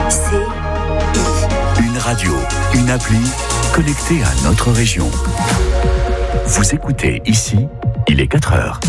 Une radio, une appli connectée à notre région. Vous écoutez ici, il est 4h.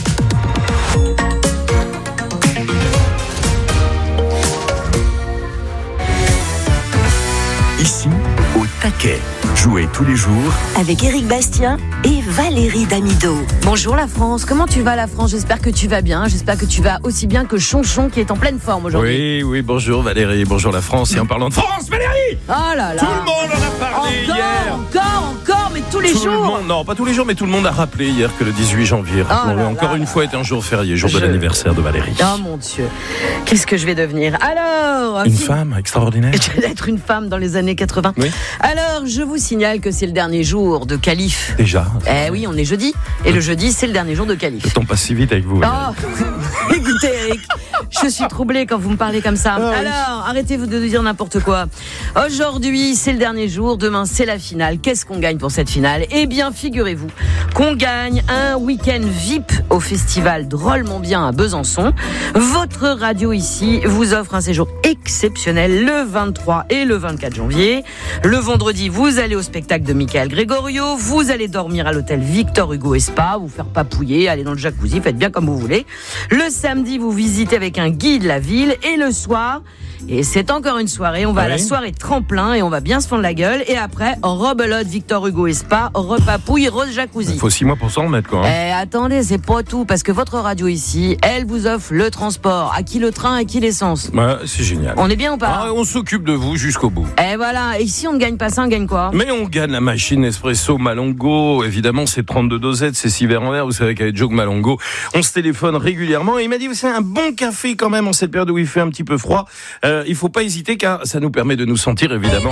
Ici, au taquet. Jouez tous les jours avec Éric Bastien et Valérie Damido. Bonjour la France, comment tu vas la France? J'espère que tu vas bien, j'espère que tu vas aussi bien que Chonchon qui est en pleine forme aujourd'hui. Oui, bonjour Valérie, bonjour la France. Et en parlant de France, Valérie, oh là là, tout le monde en a parlé hier. Encore, mais tous les jours. Non, pas tous les jours, mais tout le monde a rappelé hier que le 18 janvier, encore une fois, était un jour férié, jour de l'anniversaire de Valérie. Oh mon Dieu, qu'est-ce que je vais devenir? Alors, une femme extraordinaire. Je vais être une femme dans les années 80. Oui. Alors, je vous signale que c'est le dernier jour de Calif. Déjà. Oui, on est jeudi. Et le jeudi, c'est le dernier jour de Calif. Le temps passe si vite avec vous. Écoutez, Eric, je suis troublée quand vous me parlez comme ça. Alors, arrêtez-vous de dire n'importe quoi. Aujourd'hui, c'est le dernier jour. Demain, c'est la finale. Qu'est-ce qu'on gagne pour cette finale? Eh bien, figurez-vous qu'on gagne un week-end VIP au festival Drôlement Bien à Besançon. Votre radio ici vous offre un séjour exceptionnel le 23 et le 24 janvier. Le vendredi, vous allez au spectacle de Michael Gregorio. Vous allez dormir à l'hôtel Victor Hugo et Spa, vous faire papouiller, aller dans le jacuzzi, faites bien comme vous voulez. Le samedi, vous visitez avec un guide la ville. Et le soir, et c'est encore une soirée, on va à la soirée tremplin et on va bien se fendre la gueule. Et après, rebelote, Victor Hugo et Spa, repapouille, jacuzzi. Il faut 6 mois pour s'en remettre, quoi. Attendez, c'est pas tout, parce que votre radio ici, elle vous offre le transport. À qui le train, à qui l'essence? C'est génial. On est bien ou pas? On s'occupe de vous jusqu'au bout. Et voilà, et si on ne gagne pas ça, on gagne quoi? Mais on gagne la machine Espresso Malongo. Évidemment, c'est 32 dosettes, c'est 6 verres en verre. Vous savez qu'avec Joe Malongo, on se téléphone régulièrement. Et il m'a dit, c'est un bon café quand même en cette période où il fait un petit peu froid. Il faut pas hésiter car ça nous permet de nous sentir évidemment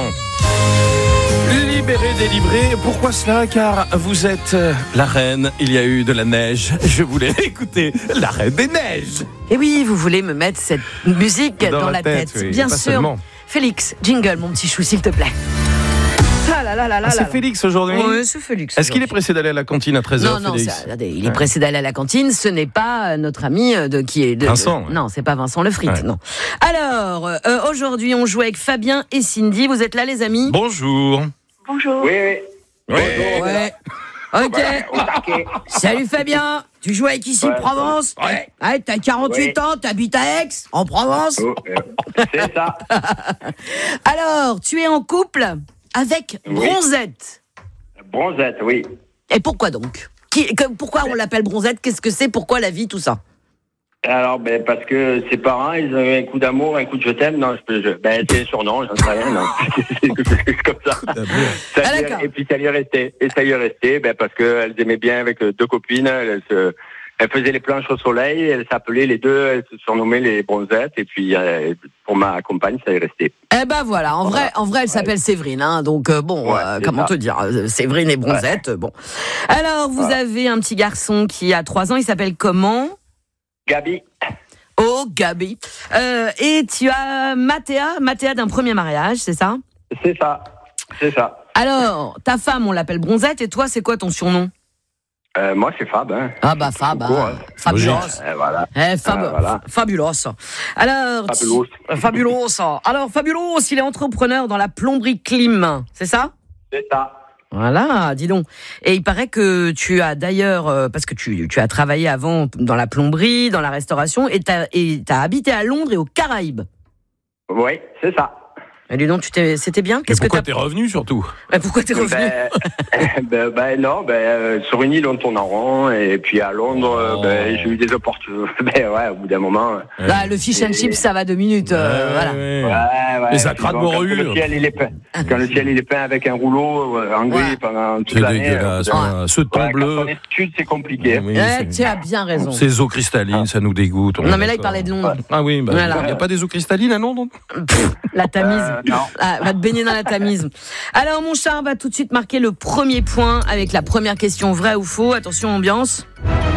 libérés, délivrés. Pourquoi cela? Car vous êtes la reine. Il y a eu de la neige. Je voulais écouter la reine des neiges. Et oui, vous voulez me mettre cette musique dans la tête. Oui, bien sûr. Seulement. Félix, jingle, mon petit chou, s'il te plaît. C'est Félix aujourd'hui? Oui, c'est Félix. Est-ce qu'il est pressé d'aller à la cantine à 13h? Non, il est pressé d'aller à la cantine. Ce n'est pas notre ami Vincent. Non, c'est pas Vincent Le Frites, non. Alors, aujourd'hui, on joue avec Fabien et Cindy. Vous êtes là, les amis? Bonjour. Bonjour. Oui. Ouais. Ok. Salut Fabien. Tu joues avec ici Provence? Ouais. T'as 48 ans, t'habites à Aix, en Provence? C'est ça. Alors, tu es en couple avec Bronzette. Bronzette, oui. Et pourquoi donc? Pourquoi on l'appelle Bronzette? Qu'est-ce que c'est? Pourquoi la vie, tout ça? Alors, parce que ses parents, ils ont eu un coup d'amour, un coup de je t'aime. Non, c'est le surnom, j'en sais rien. Non. C'est comme ça. Et puis ça lui est resté. Et ça lui est resté, parce qu'elles aimaient bien avec 2 copines. Elles faisaient les planches au soleil. Elles s'appelaient les deux. Elles se surnommaient les Bronzettes. Et puis pour ma compagne, ça est resté. Voilà. En vrai, elle s'appelle Séverine. Hein, donc comment te dire, Séverine et Bronzette. Bon. Alors, vous avez un petit garçon qui a 3 ans. Il s'appelle comment? Gabi. Oh, Gabi. Et tu as Mathéa d'un premier mariage, c'est ça? C'est ça. Alors, ta femme, on l'appelle Bronzette, et toi, c'est quoi ton surnom? Moi, c'est Fab. Hein. Fab. Fabulos. Voilà. Fabulos. Alors, Fabulos. Alors, Fabulos, il est entrepreneur dans la plomberie Clim, c'est ça? C'est ça. Voilà, dis donc. Et il paraît que tu as d'ailleurs, parce que tu as travaillé avant dans la plomberie, dans la restauration, et t'as habité à Londres et aux Caraïbes. Oui, c'est ça. Et dis donc, c'était bien. Pourquoi t'es revenu surtout? Pourquoi t'es revenu? Sur une île on tourne en rond, et puis à Londres, j'ai eu des opportunités. Au bout d'un moment. Le fish and chips, ça va 2 minutes. Voilà. Ouais. Les acras de morue. Quand le ciel il est peint avec un rouleau en gris pendant toute l'année. C'est dégueulasse. Ce temps bleu. En études, c'est compliqué. Tu as bien raison. Ces eaux cristallines, ça nous dégoûte. Non, mais là, il parlait de Londres. Ah oui, il n'y a pas des eaux cristallines à Londres? La Tamise. Non. Va te baigner dans la Tamise. Alors, mon chat va tout de suite marquer le premier point avec la première question, vrai ou faux. Attention, ambiance.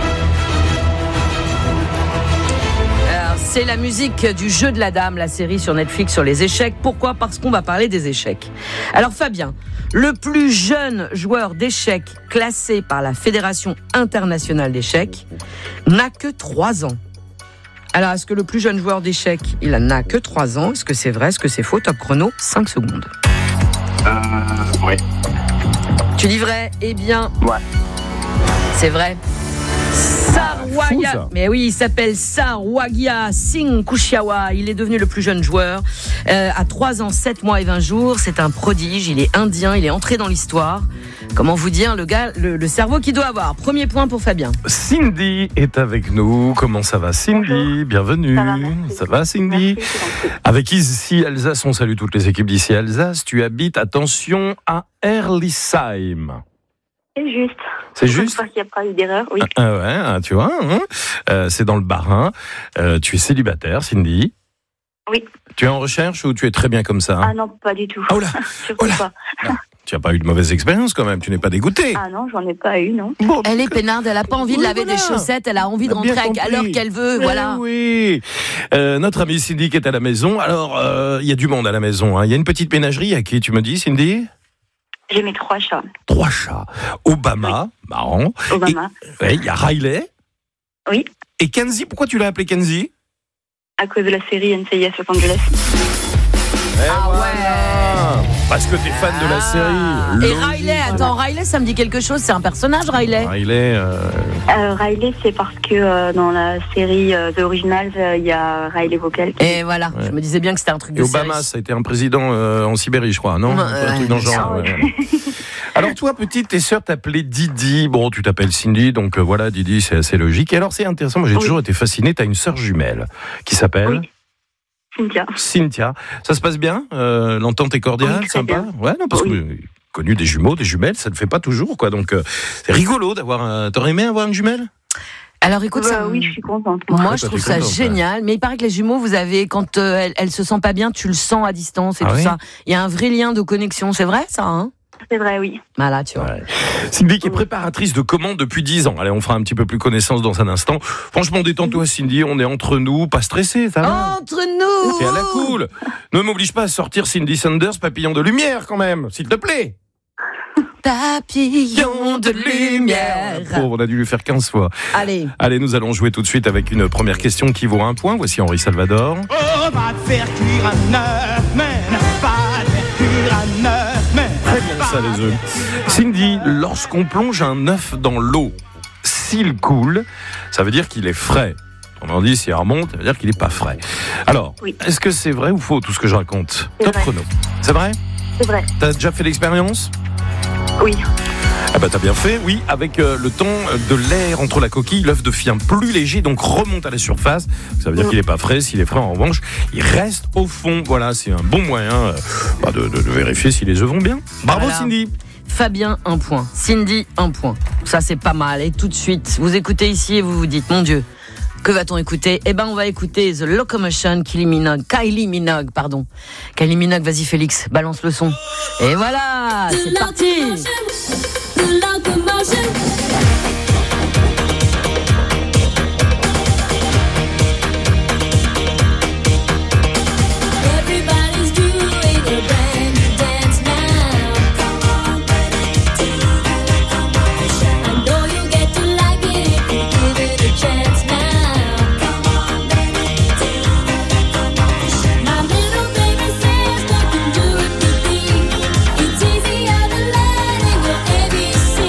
Alors, c'est la musique du Jeu de la Dame, la série sur Netflix sur les échecs. Pourquoi? Parce qu'on va parler des échecs. Alors, Fabien, le plus jeune joueur d'échecs classé par la Fédération internationale d'échecs n'a que 3 ans. Alors, est-ce que le plus jeune joueur d'échecs, il n'a que 3 ans? Est-ce que c'est vrai? Est-ce que c'est faux? Top chrono, 5 secondes. Ouais. Tu dis vrai? Eh bien, Ouais. c'est vrai. Sarwagya, mais oui, il s'appelle Sarwagya Singh Kushawa. Il est devenu le plus jeune joueur à 3 ans, 7 mois et 20 jours. C'est un prodige, il est indien, il est entré dans l'histoire. Comment vous dire, le gars, le cerveau qu'il doit avoir. Premier point pour Fabien. Cindy est avec nous. Comment ça va, Cindy? Bonjour. Bienvenue. Ça va, Cindy? Merci. Avec ici Alsace, on salue toutes les équipes d'ici Alsace. Tu habites, attention, à Erlisheim. C'est juste. C'est juste? J'espère qu'il n'y a pas eu d'erreur, oui. Ouais, tu vois, c'est dans le Bas-Rhin. Tu es célibataire, Cindy? Oui. Tu es en recherche ou tu es très bien comme ça? Ah non, pas du tout. Oh là, Surtout pas. Non, tu n'as pas eu de mauvaise expérience quand même, tu n'es pas dégoûté? Ah non, j'en ai pas eu, non. Bon, Elle est peinarde, elle n'a pas envie de laver des chaussettes, elle a envie de Bien rentrer à compris. l'heure qu'elle veut, voilà. Oui. Notre amie Cindy qui est à la maison. Alors, il y a du monde à la maison. Il y a une petite ménagerie à qui tu me dis, Cindy? J'ai mes 3 chats. 3 chats. Obama, marrant. Obama. Il y a Riley. Oui. Et Kenzie, pourquoi tu l'as appelé Kenzie? À cause de la série NCIS Los Angeles. Ouais. Parce que t'es fan de la série. Et Logique. Riley, attends, Riley, ça me dit quelque chose, c'est un personnage, Riley? Riley. Riley, c'est parce que dans la série The Originals, il y a Riley Vocal. Et voilà, je me disais bien que c'était un truc Et de Obama, série. ça a été un président en Sibérie, je crois, non? Un truc dans le genre. ouais. Ouais. Alors toi, petite, tes sœurs t'appelaient Didi. Bon, tu t'appelles Cindy, donc voilà, Didi, c'est assez logique. Et alors, c'est intéressant, moi j'ai toujours été fasciné. T'as une sœur jumelle qui s'appelle Cynthia. Cynthia. Ça se passe bien? L'entente est cordiale, Oui, très sympa? bien. Ouais, non, parce Oui. que connu des jumeaux, des jumelles, ça ne fait pas toujours, quoi. Donc, c'est rigolo d'avoir. T'aurais aimé avoir une jumelle? Alors écoute, ça, Oui, je suis contente. moi Ouais, je toi, trouve t'es ça contente, génial, mais il paraît que les jumeaux, vous avez, quand elle se sent pas bien, tu le sens à distance et Ah tout oui ça. Il y a un vrai lien de connexion, c'est vrai ça, hein? C'est vrai, oui. Voilà, tu vois. Ouais. Cindy qui est préparatrice de commandes depuis 10 ans. Allez, on fera un petit peu plus connaissance dans un instant. Franchement, détends-toi, Cindy, on est entre nous, pas stressé, ça va? Entre nous! T'es à la cool. Ne m'oblige pas à sortir Cindy Sanders, papillon de lumière quand même, s'il te plaît. Papillon de lumière. Pauvre, on a dû lui faire 15 fois. Allez. Allez, nous allons jouer tout de suite avec une première question qui vaut 1 point. Voici Henri Salvador. Oh, va te faire cuire un œuf, man. Va te faire cuire un œuf, man. Très bien ça, les œufs. Cindy, lorsqu'on plonge un œuf dans l'eau, s'il coule, ça veut dire qu'il est frais. On dit s'il remonte, ça veut dire qu'il n'est pas frais. Alors, Oui. est-ce que c'est vrai ou faux tout ce que je raconte? C'est Top vrai. chrono. C'est vrai? C'est vrai. T'as déjà fait l'expérience? Oui. Ah bah t'as bien fait, oui, avec le temps de l'air entre la coquille, l'œuf devient plus léger, donc remonte à la surface. Ça veut dire qu'il n'est pas frais. S'il est frais, en revanche, il reste au fond. Voilà, c'est un bon moyen de vérifier si les œufs vont bien. Bravo Voilà. Cindy. Fabien, 1 point. Cindy, 1 point. Ça, c'est pas mal. Et tout de suite, vous écoutez ici et vous vous dites, mon Dieu, que va-t-on écouter? Eh ben, on va écouter The Locomotion, Kylie Minogue, pardon. Kylie Minogue, vas-y Félix, balance le son. Et voilà, c'est parti. Everybody's doing a brand new dance now. Come on, baby, do the locomotion. I know you get to like it if you give it a chance now. Come on, baby, do the locomotion. My little baby says, "Don't you do it with me? It's easy as the line in your ABC."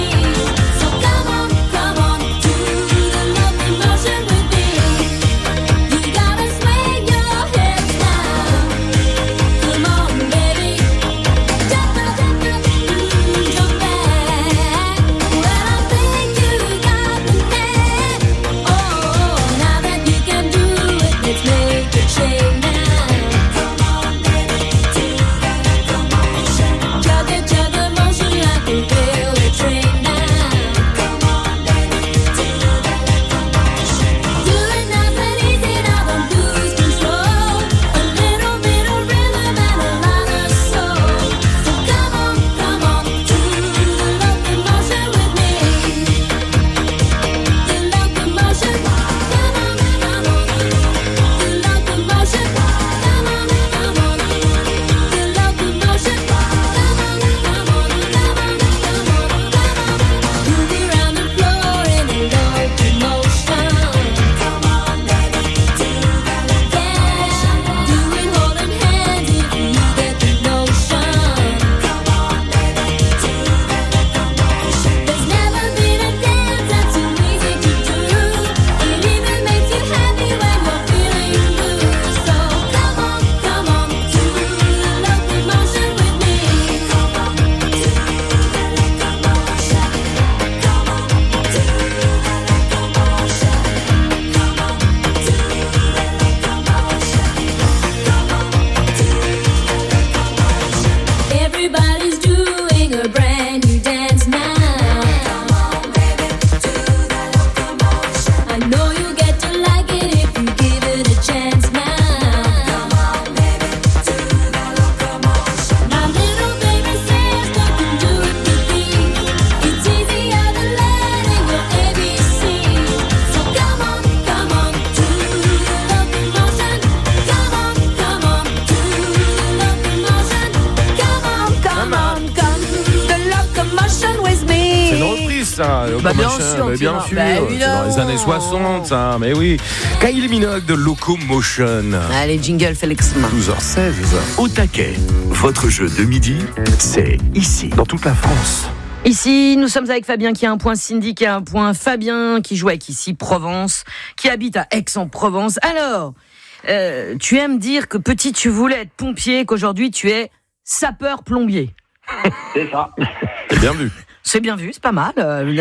ça. Bah, bien Locomotion, sûr, mais bien Pierre. sûr. Bah, C'est dans les évidemment. années 60, ça. Mais oui. Kylie Minogue de Locomotion. Allez, jingle, Félix. 12h16. Au taquet, votre jeu de midi, c'est ici. Dans toute la France. Ici, nous sommes avec Fabien qui a un point, Cindy qui a un point, Fabien qui joue avec ici Provence, qui habite à Aix-en-Provence. Alors, tu aimes dire que petit tu voulais être pompier, qu'aujourd'hui tu es sapeur-plombier. C'est ça. C'est bien vu. C'est bien vu, c'est pas mal.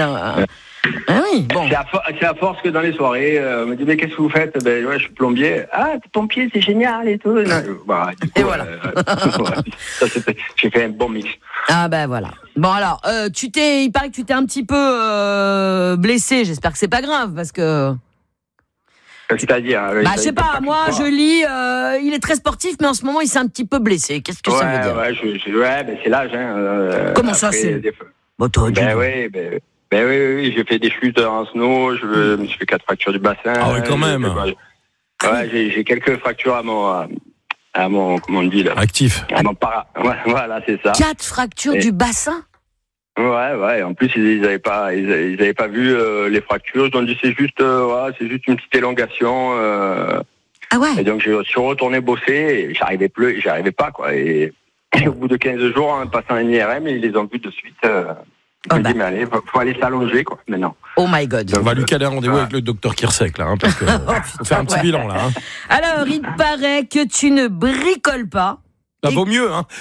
Ah oui, bon. C'est à force que dans les soirées, on me dit mais qu'est-ce que vous faites? Ben ouais, je suis plombier. Ah, t'es pompier, c'est génial et tout. Bah, du coup, Et voilà. Ça, j'ai fait un bon mix. Ah ben voilà. Bon alors, il paraît que tu t'es un petit peu blessé. J'espère que c'est pas grave parce que. C'est-à-dire. Bah je sais pas. Moi je lis. Il est très sportif, mais en ce moment il s'est un petit peu blessé. Qu'est-ce que ça veut dire? Ouais, ben c'est l'âge. Hein, Comment ça c'est? Bon, t'aurais dû. Ben oui, j'ai fait des chutes en snow. Je me suis fait 4 fractures du bassin. Ah oui, quand même. Ouais, j'ai quelques fractures à mon comment on dit là. Actif. À mon ouais, voilà, c'est ça. 4 fractures du bassin? Ouais. En plus, ils avaient pas vu les fractures. Ils ont dit c'est juste une petite élongation. Ah ouais. Et donc je suis retourné bosser. Et j'arrivais pas quoi. Et au bout de 15 jours, en passant un IRM, ils les ont vus de suite. Je me dis mais allez, faut aller s'allonger quoi. Maintenant. Oh my God. On va lui caler un rendez-vous avec le docteur Kirsek là, parce que faut faire un petit bilan là. Hein. Alors, il paraît que tu ne bricoles pas. Ça vaut mieux, hein.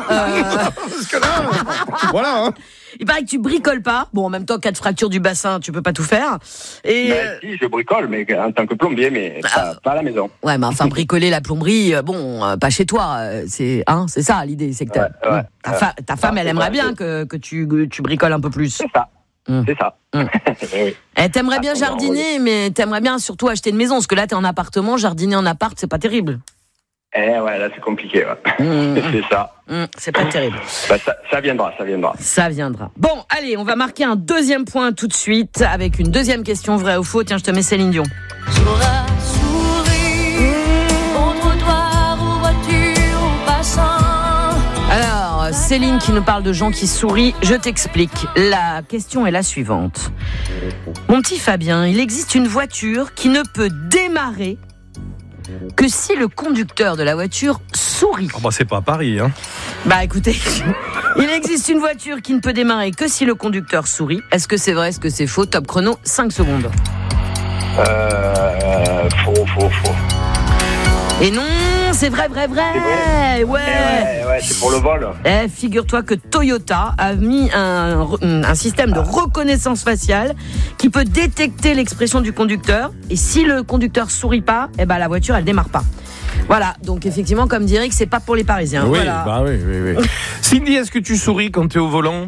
Parce que là, voilà. Hein. Il paraît que tu bricoles pas. Bon, en même temps, 4 fractures du bassin, tu peux pas tout faire. Et si, je bricole, mais en tant que plombier, mais pas à la maison. ouais, mais enfin, bricoler la plomberie, pas chez toi. C'est ça l'idée, c'est que ta femme, elle aimerait bien que tu bricoles un peu plus. C'est ça. C'est ça. Oui. T'aimerais bien jardiner, mais t'aimerais bien surtout acheter une maison, parce que là, t'es en appartement, jardiner en appart, c'est pas terrible. Ouais, là c'est compliqué. Ouais. C'est ça. C'est pas terrible. Bah, ça viendra. Ça viendra. Bon, allez, on va marquer un deuxième point tout de suite avec une deuxième question, vrai ou faux. Tiens, je te mets Céline Dion. J'aurai souri au trottoir, aux voitures, aux passants. Alors, Céline qui nous parle de gens qui sourient, je t'explique. La question est la suivante. Mon petit Fabien, il existe une voiture qui ne peut démarrer que si le conducteur de la voiture sourit. Oh bah c'est pas Paris, hein. Bah écoutez, il existe une voiture qui ne peut démarrer que si le conducteur sourit. Est-ce que c'est vrai, est-ce que c'est faux? Top chrono, 5 secondes. Faux. Et non, c'est vrai. C'est vrai. Ouais, c'est pour le vol. Figure-toi que Toyota a mis un système de reconnaissance faciale qui peut détecter l'expression du conducteur. Et si le conducteur sourit pas, la voiture, elle démarre pas. Voilà, donc effectivement, comme dirait que c'est pas pour les Parisiens. Oui, voilà. bah oui. Cindy, est-ce que tu souris quand tu es au volant?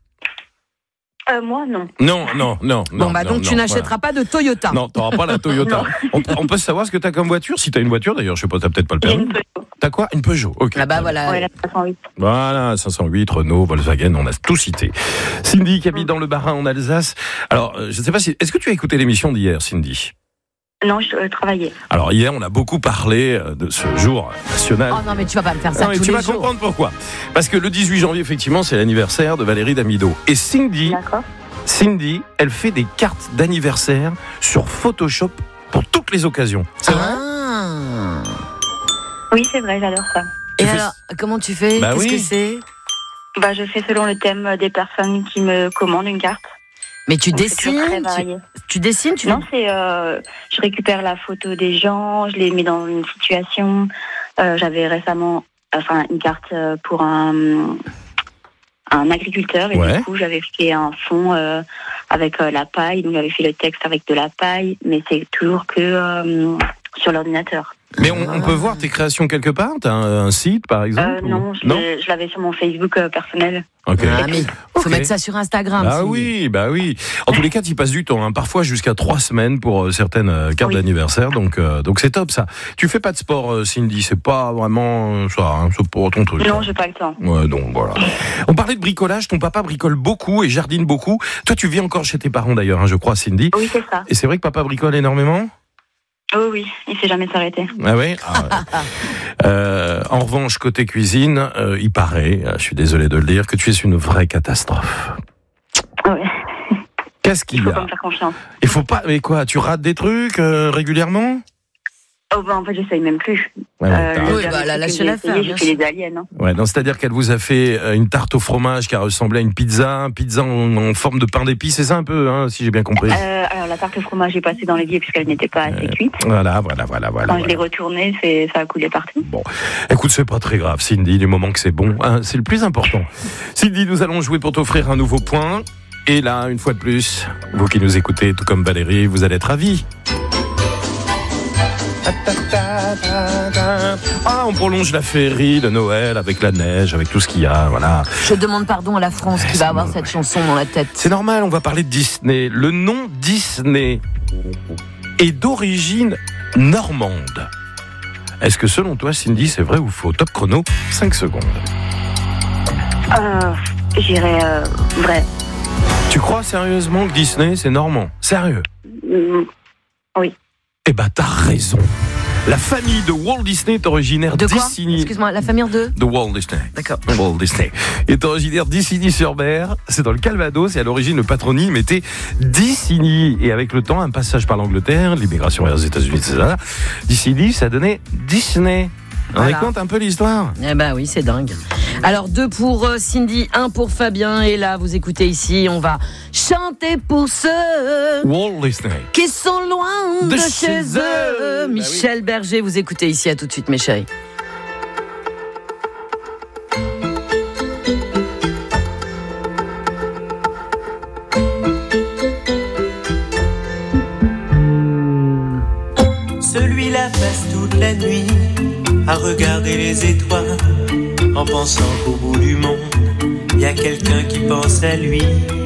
Moi, non. Non. Bon, donc tu n'achèteras pas de Toyota. Non, t'auras pas la Toyota. on peut savoir ce que t'as comme voiture? Si t'as une voiture, d'ailleurs, je sais pas, t'as peut-être pas le permis. T'as quoi? Une Peugeot. Ok. Ah bah voilà. Ouais, la 508. Voilà, 508, Renault, Volkswagen, on a tout cité. Cindy qui habite dans le Bas-Rhin en Alsace. Alors, je ne sais pas si... Est-ce que tu as écouté l'émission d'hier, Cindy? Non, je travaillais. Alors, hier, on a beaucoup parlé de ce jour national. Oh non, mais tu vas pas me faire ça Non, mais tous tu les vas jours. comprendre pourquoi. Parce que le 18 janvier, effectivement, c'est l'anniversaire de Valérie Damido. Et D'accord. Cindy, elle fait des cartes d'anniversaire sur Photoshop pour toutes les occasions. C'est vrai? Oui, c'est vrai, j'adore ça. Et Tu fais- alors, comment tu fais? Bah Qu'est-ce oui. que c'est? Bah, je fais selon le thème des personnes qui me commandent une carte. Mais tu Donc, c'est toujours très dessines? varié. Tu dessines? Tu Non, c'est je récupère la photo des gens, je les mets dans une situation. J'avais récemment une carte pour un agriculteur et Ouais. du coup j'avais fait un fond avec la paille, donc j'avais fait le texte avec de la paille, mais c'est toujours que sur l'ordinateur. Mais on peut voir tes créations quelque part? T'as un site, par exemple? Non, je l'avais sur mon Facebook personnel. Ok. Ah, mais faut Ok. mettre ça sur Instagram. Cindy. Bah oui. En tous les cas, tu passes du temps, hein, parfois jusqu'à 3 semaines pour certaines cartes Oui. d'anniversaire, donc c'est top ça. Tu fais pas de sport, Cindy, c'est pas vraiment ça, hein, c'est pour ton truc. Non, j'ai pas le temps. Ouais, donc voilà. On parlait de bricolage, ton papa bricole beaucoup et jardine beaucoup. Toi, tu vis encore chez tes parents d'ailleurs, hein, je crois, Cindy. Oui, c'est ça. Et c'est vrai que papa bricole énormément? Oh oui, il sait jamais s'arrêter. Ah oui. En revanche, côté cuisine, il paraît, je suis désolé de le dire, que tu es une vraie catastrophe. Ouais. Qu'est-ce qu'il Il faut y pas a? me faire confiance. Il faut pas. Mais quoi? Tu rates des trucs régulièrement? Oh, en fait, j'essaye même plus. Ouais, t'as Oui, la lâcher l'affaire. J'ai fait les aliens. Hein. Ouais, non, c'est-à-dire qu'elle vous a fait une tarte au fromage qui a ressemblé à une pizza en forme de pain d'épices, c'est ça un peu, hein, si j'ai bien compris. Alors, la tarte au fromage est passée dans l'évier puisqu'elle n'était pas assez cuite. Voilà. Quand je l'ai retournée, ça a coulé partout. Bon, écoute, c'est pas très grave, Cindy, du moment que c'est bon, hein, c'est le plus important. Cindy, nous allons jouer pour t'offrir un nouveau point. Et là, une fois de plus, vous qui nous écoutez, tout comme Valérie, vous allez être ravis. Ah, on prolonge la féerie de Noël avec la neige, avec tout ce qu'il y a, voilà. Je demande pardon à la France qui va avoir cette chanson dans la tête. C'est normal, on va parler de Disney. Le nom Disney est d'origine normande. Est-ce que selon toi, Cindy, c'est vrai ou faux? Top chrono, 5 secondes. J'irais vrai. Tu crois sérieusement que Disney, c'est normand? Sérieux? Oui. Eh ben, t'as raison. La famille de Walt Disney est originaire De quoi? d'Isigny. Excuse-moi, la famille de Walt Disney. D'accord. Walt Disney est originaire d'Isigny-sur-Mer. C'est dans le Calvados et à l'origine le patronyme était d'Isigny. Et avec le temps, un passage par l'Angleterre, l'immigration vers les États-Unis, etc. d'Isigny, ça donnait Disney. On raconte un peu l'histoire. Eh ben oui, c'est dingue. Alors 2 pour Cindy, 1 pour Fabien. Et là, vous écoutez ici, on va chanter pour ceux Walt Disney qui sont loin de chez eux. Bah Michel oui. Berger, vous écoutez ici, à tout de suite mes chéris. Celui-là passe toute la nuit à regarder les étoiles, en pensant qu'au bout du monde, il y a quelqu'un qui pense à lui.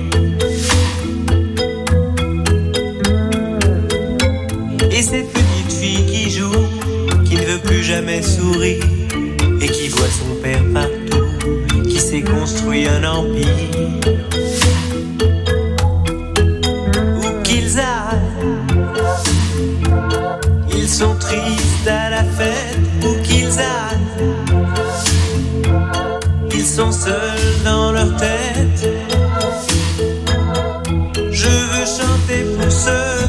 Et cette petite fille qui joue, qui ne veut plus jamais sourire, et qui voit son père partout, qui s'est construit un empire. Où qu'ils aillent, ils sont tristes à la fête, où qu'ils aillent. Ils sont seuls dans leur tête. Je veux chanter pour ceux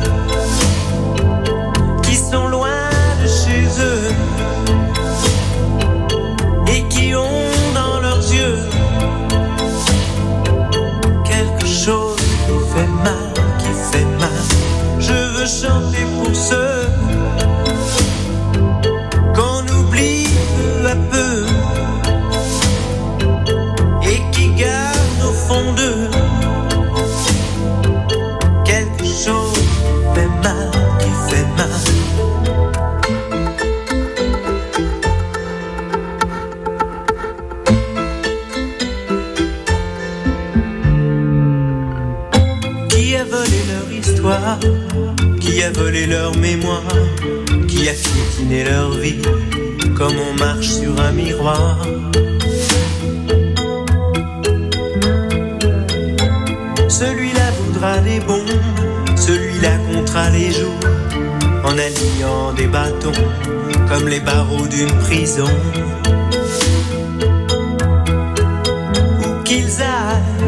qui sont loin de chez eux et qui ont dans leurs yeux quelque chose qui fait mal, qui fait mal. Je veux chanter pour ceux qu'on oublie peu à peu et qui gardent au fond d'eux quelque chose qui fait mal, qui fait mal. Qui a volé leur histoire, qui a volé leur mémoire, qui a piétiné leur vie, comme on marche sur un miroir. Celui-là voudra des bombes, celui-là comptera les jours, en alignant des bâtons, comme les barreaux d'une prison. Où qu'ils aillent,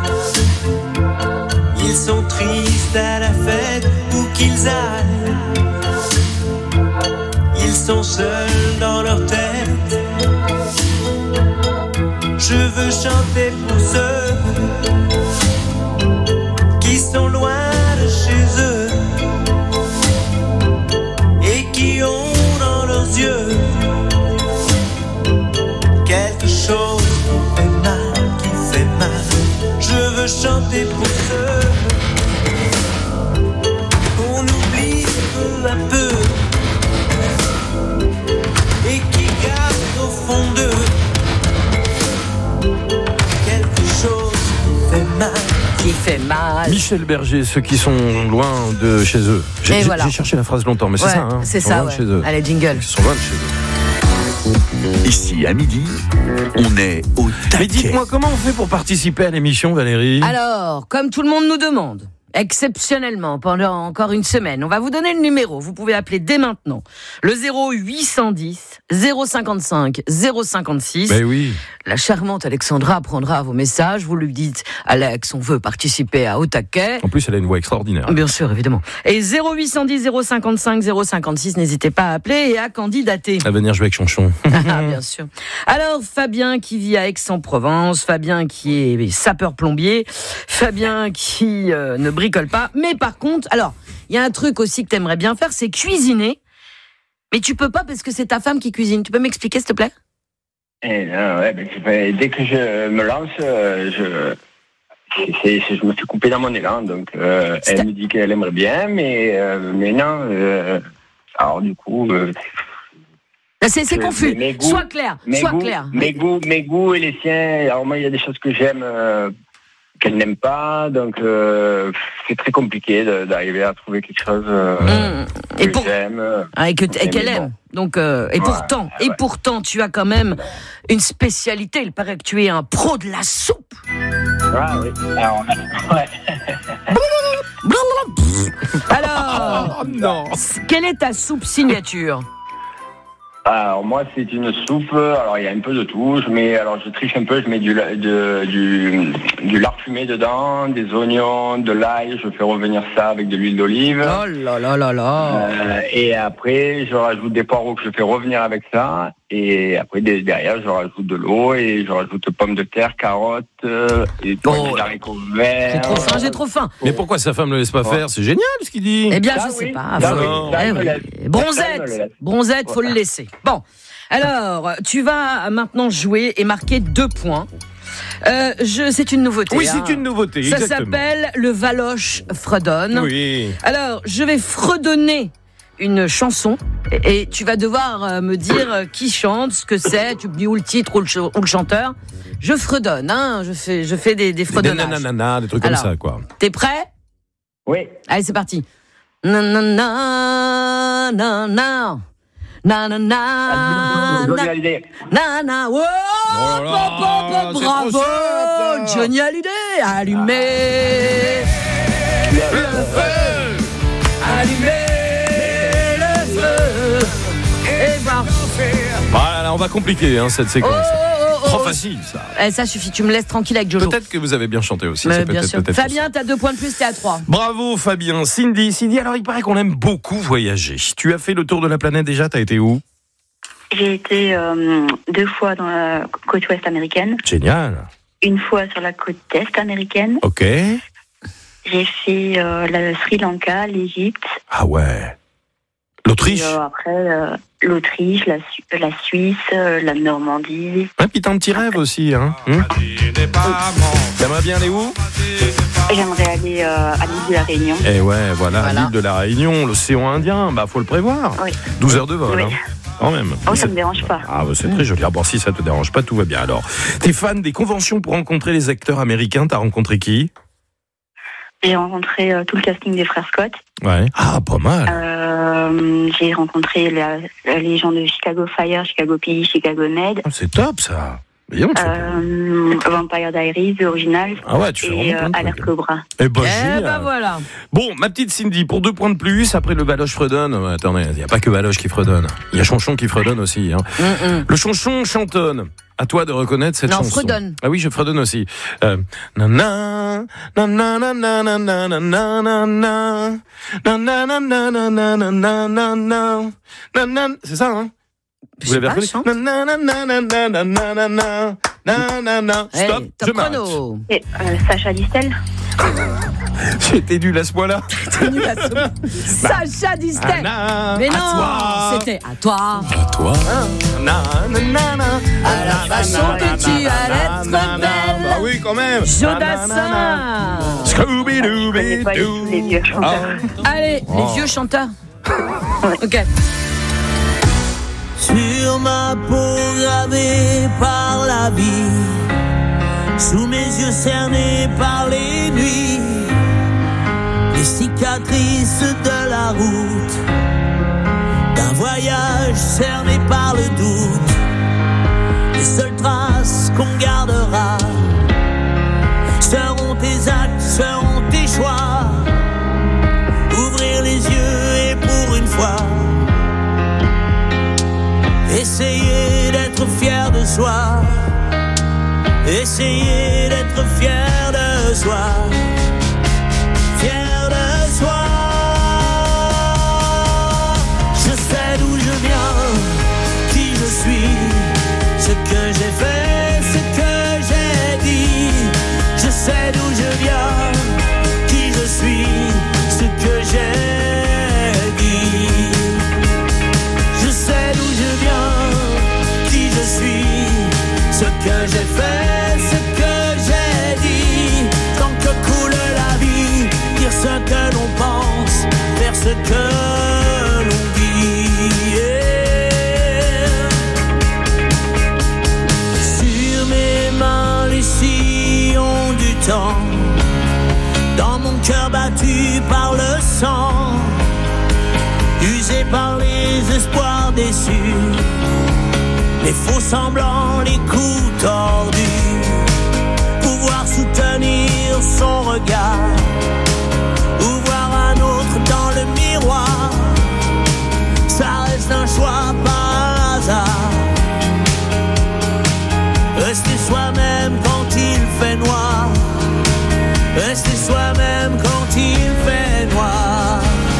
ils sont tristes à la fête, où qu'ils aillent. Ils sont seuls dans leur tête. Je veux chanter pour ceux qui sont loin de chez eux et qui ont dans leurs yeux quelque chose qui fait mal, qui fait mal. Je veux chanter pour ceux qu'on oublie peu à peu et qui gardent au fond d'eux quelque chose qui fait mal. Qui fait mal. Michel Berger, ceux qui sont loin de chez eux. J'ai cherché la phrase longtemps, mais c'est Ouais, ça. Hein. c'est Ils sont ça, loin de ouais. chez eux. Allez, jingle. Ils sont loin de chez eux. Ici, à midi, on est au taquet. Mais dites-moi, comment on fait pour participer à l'émission, Valérie? Alors, comme tout le monde nous demande, exceptionnellement, pendant encore une semaine, on va vous donner le numéro. Vous pouvez appeler dès maintenant le 0810 055 056. Ben oui. La charmante Alexandra prendra vos messages. Vous lui dites, Alex, on veut participer à Au Taquet. En plus, elle a une voix extraordinaire. Bien sûr, évidemment. Et 0810 055 056, n'hésitez pas à appeler et à candidater. À venir jouer avec Chonchon. Ah, bien sûr. Alors, Fabien qui vit à Aix-en-Provence, Fabien qui est sapeur-plombier, Fabien qui ne bricole pas. Mais par contre, alors, il y a un truc aussi que tu aimerais bien faire, c'est cuisiner. Mais tu peux pas parce que c'est ta femme qui cuisine. Tu peux m'expliquer, s'il te plaît ? Dès que je me lance, je me suis coupé dans mon élan. Donc, elle me dit qu'elle aimerait bien, mais non. Alors, du coup... c'est confus. Sois clair. Mes goûts et les siens. Alors, moi, il y a des choses que j'aime qu'elle n'aime pas. Donc, c'est très compliqué d'arriver à trouver quelque chose que j'aime. Et qu'elle aime. Donc, et pourtant, tu as quand même une spécialité. Il paraît que tu es un pro de la soupe. Ah oui. Alors, ouais. Alors, non. Quelle est ta soupe signature ? Alors moi c'est une soupe, alors il y a un peu de tout, je triche un peu, je mets du lard fumé dedans, des oignons, de l'ail, je fais revenir ça avec de l'huile d'olive. Oh là là là là. Et après je rajoute des poireaux que je fais revenir avec ça, et après derrière je rajoute de l'eau et je rajoute pommes de terre, carottes, et des haricots verts. J'ai trop faim. Mais pourquoi sa femme ne le laisse pas faire ? C'est génial ce qu'il dit. Eh bien, je sais pas. Bronzette, faut le laisser. Bon, alors, tu vas maintenant jouer et marquer 2 points. C'est une nouveauté. Oui, c'est une nouveauté, ça exactement. s'appelle le Valoche Fredonne. Oui. Alors, je vais fredonner une chanson et tu vas devoir me dire qui chante, ce que c'est, tu me dis ou le titre ou le chanteur. Je fredonne, hein, je fais des fredonnages. Des nanana, des trucs comme ça, quoi. T'es prêt ? Oui. Allez, c'est parti. Nanana, nanana. Nanana, nanana, oh, bravo, Johnny Hallyday, allumez le feu, allumez le feu, et voir. Voilà, on va compliquer cette séquence. Trop facile, ça. Ça suffit, tu me laisses tranquille avec Jojo. Peut-être que vous avez bien chanté aussi. Bien sûr. Fabien, t'as 2 poinds de plus, t'es à 3. Bravo Fabien. Cindy, alors il paraît qu'on aime beaucoup voyager. Tu as fait le tour de la planète déjà, t'as été où ? J'ai été 2 fois dans la côte ouest américaine. Génial. 1 fois sur la côte est américaine. Ok. J'ai fait la Sri Lanka, l'Égypte. Ah ouais. L'Autriche. Et, après, l'Autriche, la Suisse, la Normandie. Puis t'as un petit rêve aussi, hein. T'aimerais bien aller où ? J'aimerais aller à l'île de la Réunion. Et ouais, voilà. L'île de la Réunion, l'océan Indien, faut le prévoir. Oui. 12 heures de vol, oui. Quand même. Oh, ça me dérange pas. Ah, c'est très joli. Bon, si ça te dérange pas, tout va bien. Alors, t'es fan des conventions pour rencontrer les acteurs américains ? T'as rencontré qui ? J'ai rencontré tout le casting des Frères Scott. Ouais. Ah, pas mal. J'ai rencontré les gens de Chicago Fire, Chicago PD, Chicago Med. Oh, c'est top, ça. Vampire Diaries, l'original. Ah ouais, tu fais vraiment Alerte Cobra. Eh ben voilà. Bon, ma petite Cindy, pour 2 points de plus, après le Valoche fredonne. Attendez, il n'y a pas que Valoche qui fredonne. Il y a Chonchon qui fredonne aussi. Hein. Le Chonchon chantonne. À toi de reconnaître cette chanson. Fredonne. Ah oui, je fredonne aussi. Nana, nana, nana, nana, nana, nana, nana, nana, nana, nana. C'est ça, hein? Vous l'avez reconnu? Stop, je m'arrête. Sacha Distel. J'ai été nul à ce point-là. Sacha Distel. Mais non, c'était à toi. À toi. À la façon que tu as l'être belle. Ah oui, quand même. Jodassin. Scooby-Doo. Les vieux chanteurs. Allez, les vieux chanteurs. Ok. Sur ma peau gravée par la vie, sous mes yeux cernés par les nuits, les cicatrices de la route, d'un voyage cerné par le doute, les seules traces qu'on gardera seront tes actes, seront tes choix. Ouvrir les yeux et pour une fois essayer d'être fier de soi. Essayer d'être fier de soi. Fier de soi. Je sais d'où je viens, qui je suis, ce que j'ai fait, ce que j'ai dit. Je sais d'où je viens, qui je suis, ce que j'ai dit. Je sais d'où je viens, qui je suis, ce que j'ai fait, ce que j'ai dit. Tant que coule la vie, dire ce que l'on pense, faire ce que l'on dit. Sur mes mains les sillons du temps, dans mon cœur battu par le sang, usé par les espoirs déçus, les faux semblants, les coups tordus. Pouvoir soutenir son regard, ou voir un autre dans le miroir, ça reste un choix par hasard. Rester soi-même quand il fait noir, rester soi-même quand il fait noir.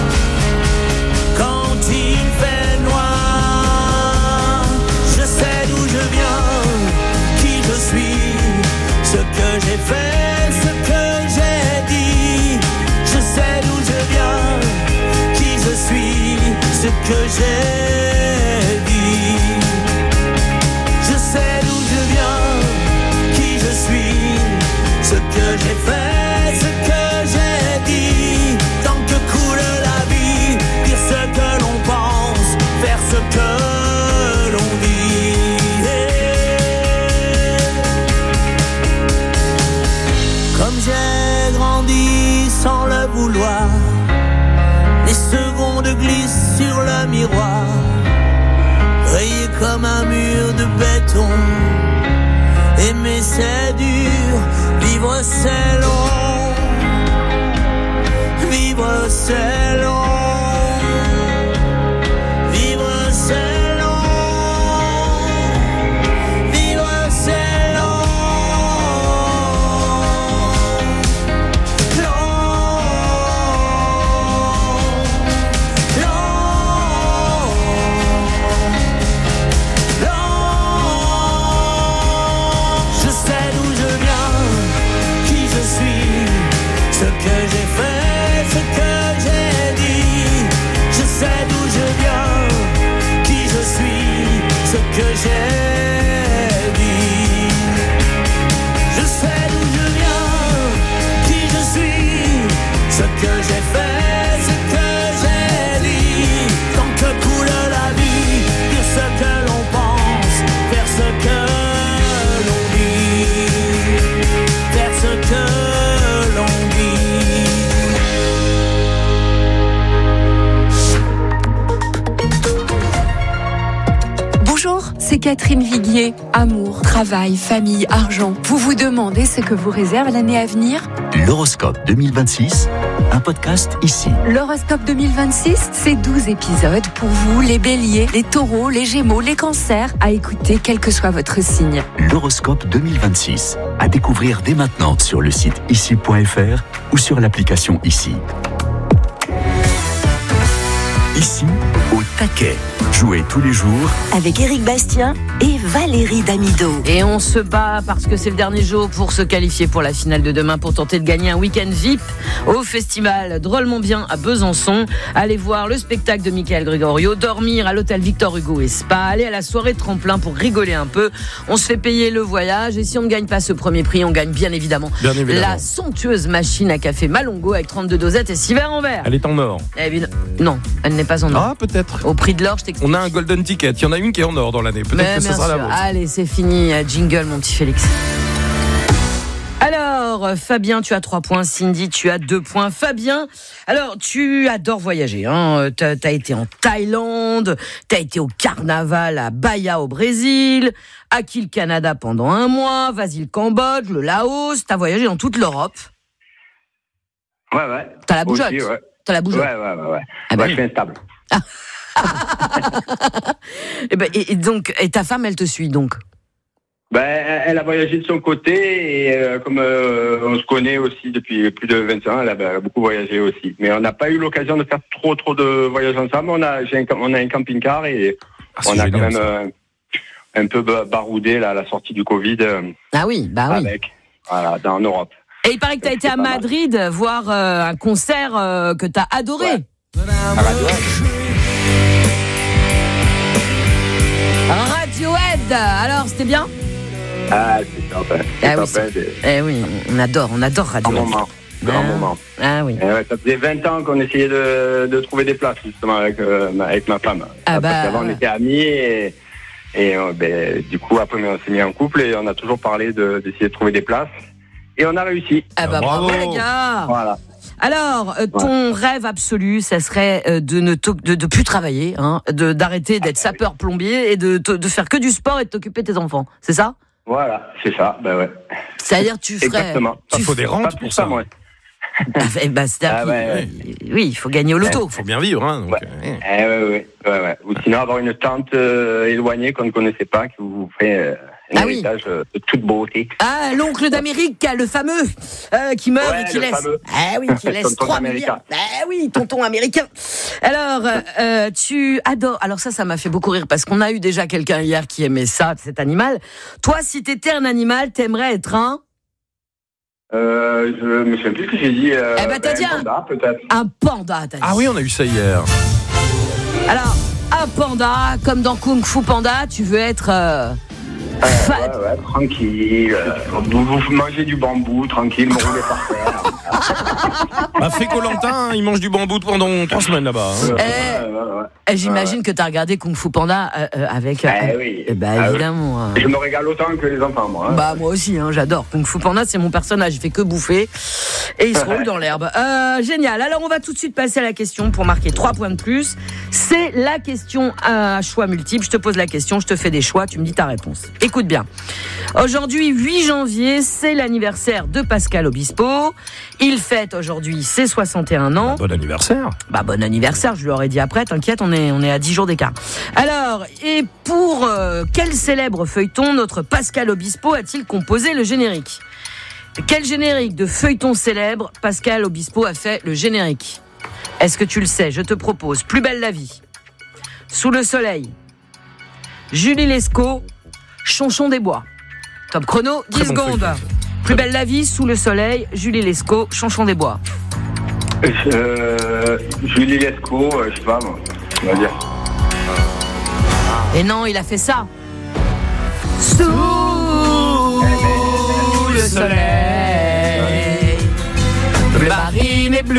Quand il fait noir, je sais d'où je viens, qui je suis, ce que j'ai fait, ce que j'ai dit. Je sais d'où je viens, qui je suis, ce que j'ai dit. Je sais d'où je viens, qui je suis, ce que j'ai fait, ce que j'ai dit. Tant que coule la vie, dire ce que l'on pense, faire ce que l'on dit. Comme j'ai grandi sans le vouloir, les secondes glissent sur le miroir, rayé comme un mur de béton. Aimer c'est dur, vivre c'est long, vivre c'est long, vivre c'est long, vivre c'est long, je sais d'où je viens, qui je suis, ce que j'ai fait, ce que j'ai dit. Je sais d'où je viens, qui je suis, ce que j'ai dit. Je sais d'où je viens, qui je suis, ce que j'ai fait, ce que j'ai dit. Tant que coule la vie, dire ce que l'on pense, faire ce que l'on dit, faire ce que l'on dit. Bonjour, c'est Catherine Viguier. Amour, travail, famille, argent. Vous vous demandez ce que vous réserve l'année à venir ? L'horoscope 2026, un podcast ici. L'horoscope 2026, c'est 12 épisodes pour vous, les béliers, les taureaux, les gémeaux, les cancers, à écouter quel que soit votre signe. L'horoscope 2026, à découvrir dès maintenant sur le site ici.fr ou sur l'application Ici. Ici, au taquet. Jouez tous les jours avec Éric Bastien et Valérie Damido. Et on se bat parce que c'est le dernier jour pour se qualifier pour la finale de demain, pour tenter de gagner un week-end VIP au festival Drôlement Bien à Besançon. Allez voir le spectacle de Michael Gregorio, dormir à l'hôtel Victor Hugo et Spa, aller à la soirée tremplin pour rigoler un peu. On se fait payer le voyage et si on ne gagne pas ce premier prix, on gagne bien évidemment la somptueuse machine à café Malongo avec 32 dosettes et 6 verres en verre. Elle est en or. Non, elle n'est pas en or. Ah, peut-être. Au prix de l'or, je t'explique. On a un golden ticket. Il y en a une qui est en or dans l'année. Peut-être que ce sera la vôtre. Allez, c'est fini. Jingle, mon petit Félix. Alors, Fabien, tu as 3 points. Cindy, tu as 2 points. Fabien, alors, tu adores voyager. Hein. T'as été en Thaïlande, t'as été au carnaval à Bahia au Brésil, à Kiel, Canada pendant 1 mois, vas-y le Cambodge, le Laos. T'as voyagé dans toute l'Europe. Ouais. T'as la bougeotte. Aussi, ouais. T'as la bougeotte. Ouais. Ah ben, je suis instable. Et donc, ta femme, elle te suit donc? Elle a voyagé de son côté et comme on se connaît aussi depuis plus de 20 ans, elle a beaucoup voyagé aussi. Mais on n'a pas eu l'occasion de faire trop de voyages ensemble. On a un camping-car et on a génial, quand même un peu baroudé la sortie du Covid. Ah oui, avec, voilà, en Europe. Et il paraît que tu as été à Madrid voir un concert que tu as adoré. Ouais. Radiohead. Alors, c'était bien? Ah, c'est sympa. Oui, on adore Radiohead. Grand moment. Ah oui. Ça faisait 20 ans qu'on essayait de trouver des places, justement, avec ma femme. Parce qu'avant, on était amis et du coup, après, on s'est mis en couple et on a toujours parlé d'essayer de trouver des places. Et on a réussi. Bravo les gars. Voilà. Alors, ton rêve absolu, ça serait de plus travailler, d'arrêter d'être sapeur-plombier et de faire que du sport et de t'occuper de tes enfants. C'est ça? Voilà, c'est ça. Ouais. C'est-à-dire, tu ferais. Exactement. Il faut des rentes pour ça. Ouais. Oui, il faut gagner au loto. Il faut bien vivre. Donc, ouais. Ou sinon avoir une tante éloignée qu'on ne connaissait pas, qui vous fait un héritage de toute beauté. Ah, l'oncle d'Amérique, le fameux, qui meurt et qui laisse. Fameux. Ah oui, qui laisse 3 milliards. Ah oui, tonton américain. Alors, tu adores. Alors ça m'a fait beaucoup rire parce qu'on a eu déjà quelqu'un hier qui aimait ça, cet animal. Toi, si t'étais un animal, t'aimerais être un... Je me souviens plus ce que j'ai dit. T'as dit panda, peut-être. Un panda, t'as dit. Ah oui, on a eu ça hier. Alors, un panda, comme dans Kung Fu Panda, tu veux être... tranquille. Vous mangez du bambou, tranquille, me rouler par terre. Fait Koh-Lanta, il mange du bambou pendant 3 semaines là-bas. J'imagine que tu as regardé Kung Fu Panda avec... oui. Évidemment. Je me régale autant que les enfants, moi. Moi aussi, j'adore. Kung Fu Panda, c'est mon personnage. Il fait que bouffer et il se roule dans l'herbe. Génial. Alors, on va tout de suite passer à la question pour marquer 3 points de plus. C'est la question à choix multiple. Je te pose la question, je te fais des choix, tu me dis ta réponse. Écoute bien. Aujourd'hui, 8 janvier, c'est l'anniversaire de Pascal Obispo. Il fête aujourd'hui ses 61 ans. Bon anniversaire. Bon anniversaire, je lui aurais dit après, t'inquiète, on est à 10 jours d'écart. Alors, et pour quel célèbre feuilleton notre Pascal Obispo a-t-il composé le générique? Quel générique de feuilleton célèbre Pascal Obispo a fait le générique? Est-ce que tu le sais? Je te propose Plus belle la vie, Sous le soleil, Julie Lescaut, Chanchon des bois. Top chrono, 10 secondes. Plus belle la vie, Sous le soleil, Julie Lescaut, Chanchon des bois. Julie Lescaut, je sais pas moi, on va dire. Et non, il a fait ça. Sous le soleil, bleu marine et blue.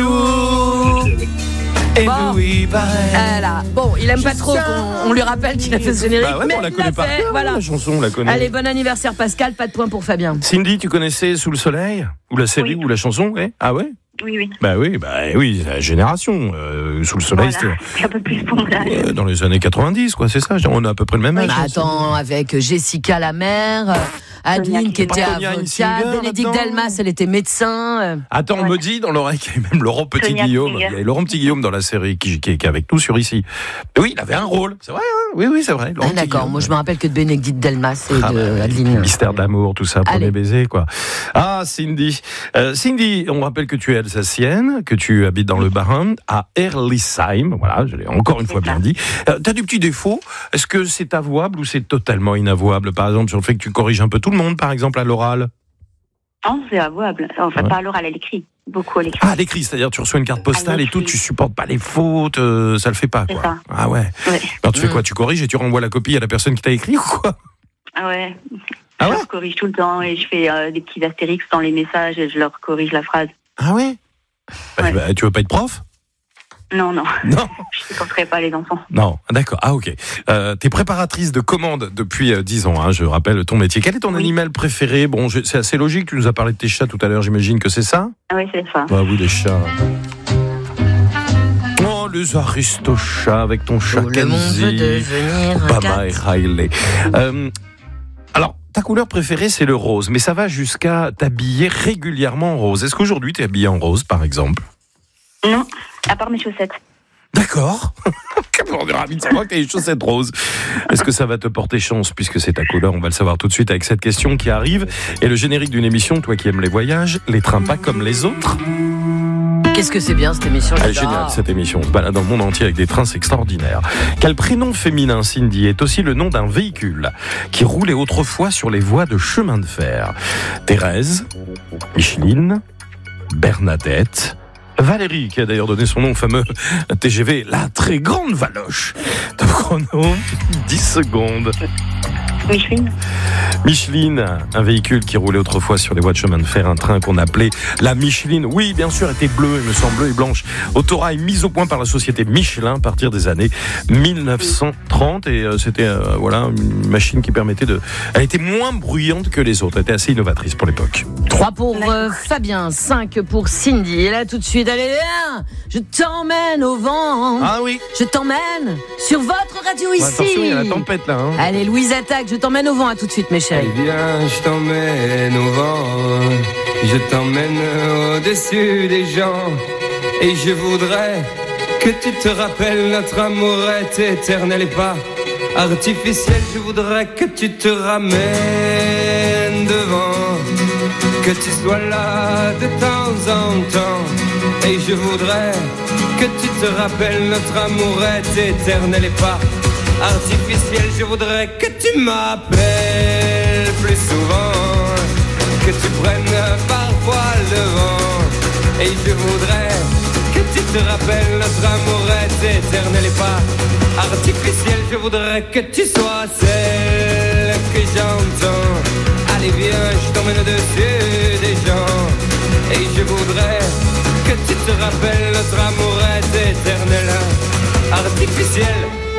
Bon, il aime pas trop qu'on lui rappelle qu'il a fait ce générique, mais on la connaît pas. Voilà. La chanson, on la connaît. Allez, bon anniversaire Pascal, pas de point pour Fabien. Cindy, tu connaissais Sous le soleil? Ou la série ou la chanson? Ah ouais? Oui. Oui, la génération. Sous le soleil, c'était un peu plus pour l'âge. dans les années 90, quoi, c'est ça. On a à peu près le même âge. Attends, avec Jessica la mère, Adeline qui était avocate, Bénédicte Delmas, elle était médecin. Attends, on me dit dans l'oreille qu'il y avait même Laurent Petit-Guillaume. Il y avait Laurent Petit-Guillaume dans la série qui est avec nous sur Ici. Oui, il avait un rôle, c'est vrai. Oui, c'est vrai. D'accord, moi je me rappelle que de Bénédicte Delmas et de Adeline. Mystère d'amour, tout ça, premier baiser, quoi. Ah, Cindy. Cindy, on rappelle que tu es alsacienne, que tu habites dans le Bas-Rhin, à Herlisheim. Voilà, je l'ai encore une fois bien dit. T'as des petits défauts. Est-ce que c'est avouable ou c'est totalement inavouable? Par exemple, sur le fait que tu corriges un peu tout le monde, par exemple, à l'oral? Non, c'est avouable. Enfin, pas à l'oral, à l'écrit. Beaucoup à l'écrit. Ah, à l'écrit, c'est-à-dire tu reçois une carte postale et tout, tu supportes pas les fautes, ça le fait pas, quoi. Ça. Ah ouais. Alors tu fais quoi? Tu corriges et tu renvoies la copie à la personne qui t'a écrit ou quoi? Ah ouais. Je corrige tout le temps et je fais des petits astérix dans les messages et je leur corrige la phrase. Ah ouais? Tu veux pas être prof? Non. Non. Je ne supporterai pas les enfants. Non, d'accord. Ah ok. T'es préparatrice de commandes depuis 10 ans, je rappelle ton métier. Quel est ton animal préféré? Bon, c'est assez logique, tu nous as parlé de tes chats tout à l'heure, j'imagine que c'est ça? Oui, c'est ça. Ah oui, les chats. Oh, les aristochats avec ton chat Kenzie. Le monde veut devenir un Bama et Riley. Alors, ta couleur préférée, c'est le rose, mais ça va jusqu'à t'habiller régulièrement en rose. Est-ce qu'aujourd'hui, t'es habillée en rose, par exemple? Non, à part mes chaussettes. D'accord. On est ravis de savoir que tu as les chaussettes roses. Est-ce que ça va te porter chance puisque c'est ta couleur? On va le savoir tout de suite avec cette question qui arrive. Et le générique d'une émission, toi qui aimes les voyages, les trains pas comme les autres. Qu'est-ce que c'est bien cette émission? Elle est géniale cette émission. On se balade dans le monde entier avec des trains, c'est extraordinaire. Quel prénom féminin, Cindy, est aussi le nom d'un véhicule qui roulait autrefois sur les voies de chemin de fer? Thérèse, Micheline, Bernadette, Valérie, qui a d'ailleurs donné son nom au fameux TGV, la très grande Valoche. Top chrono, 10 secondes. Micheline, un véhicule qui roulait autrefois sur les voies de chemin de fer, un train qu'on appelait la Micheline. Oui, bien sûr, était bleu, il me semble, bleu et blanche. Autorail mise au point par la société Michelin à partir des années 1930. Et c'était voilà, une machine qui permettait de... Elle était moins bruyante que les autres, elle était assez innovatrice pour l'époque. 3 pour Fabien, 5 pour Cindy. Et là, tout de suite, allez, là, je t'emmène au vent. Ah oui. Je t'emmène sur votre radio ici. Attention, il y a la tempête là. Allez, Louise attaque, je t'emmène au vent. À tout de suite, mes chéris. Eh bien, je t'emmène au vent. Je t'emmène au-dessus des gens. Et je voudrais que tu te rappelles, notre amour est éternel et pas artificiel. Je voudrais que tu te ramènes devant, que tu sois là de temps en temps. Et je voudrais que tu te rappelles, notre amour est éternel et pas artificiel. Je voudrais que tu m'appelles plus souvent, que tu prennes parfois le vent. Et je voudrais que tu te rappelles, notre amour est éternel et pas artificiel. Je voudrais que tu sois celle que j'entends. Allez viens, je t'emmène au-dessus des gens. Et je voudrais que tu te rappelles, notre amour est éternel, artificiel.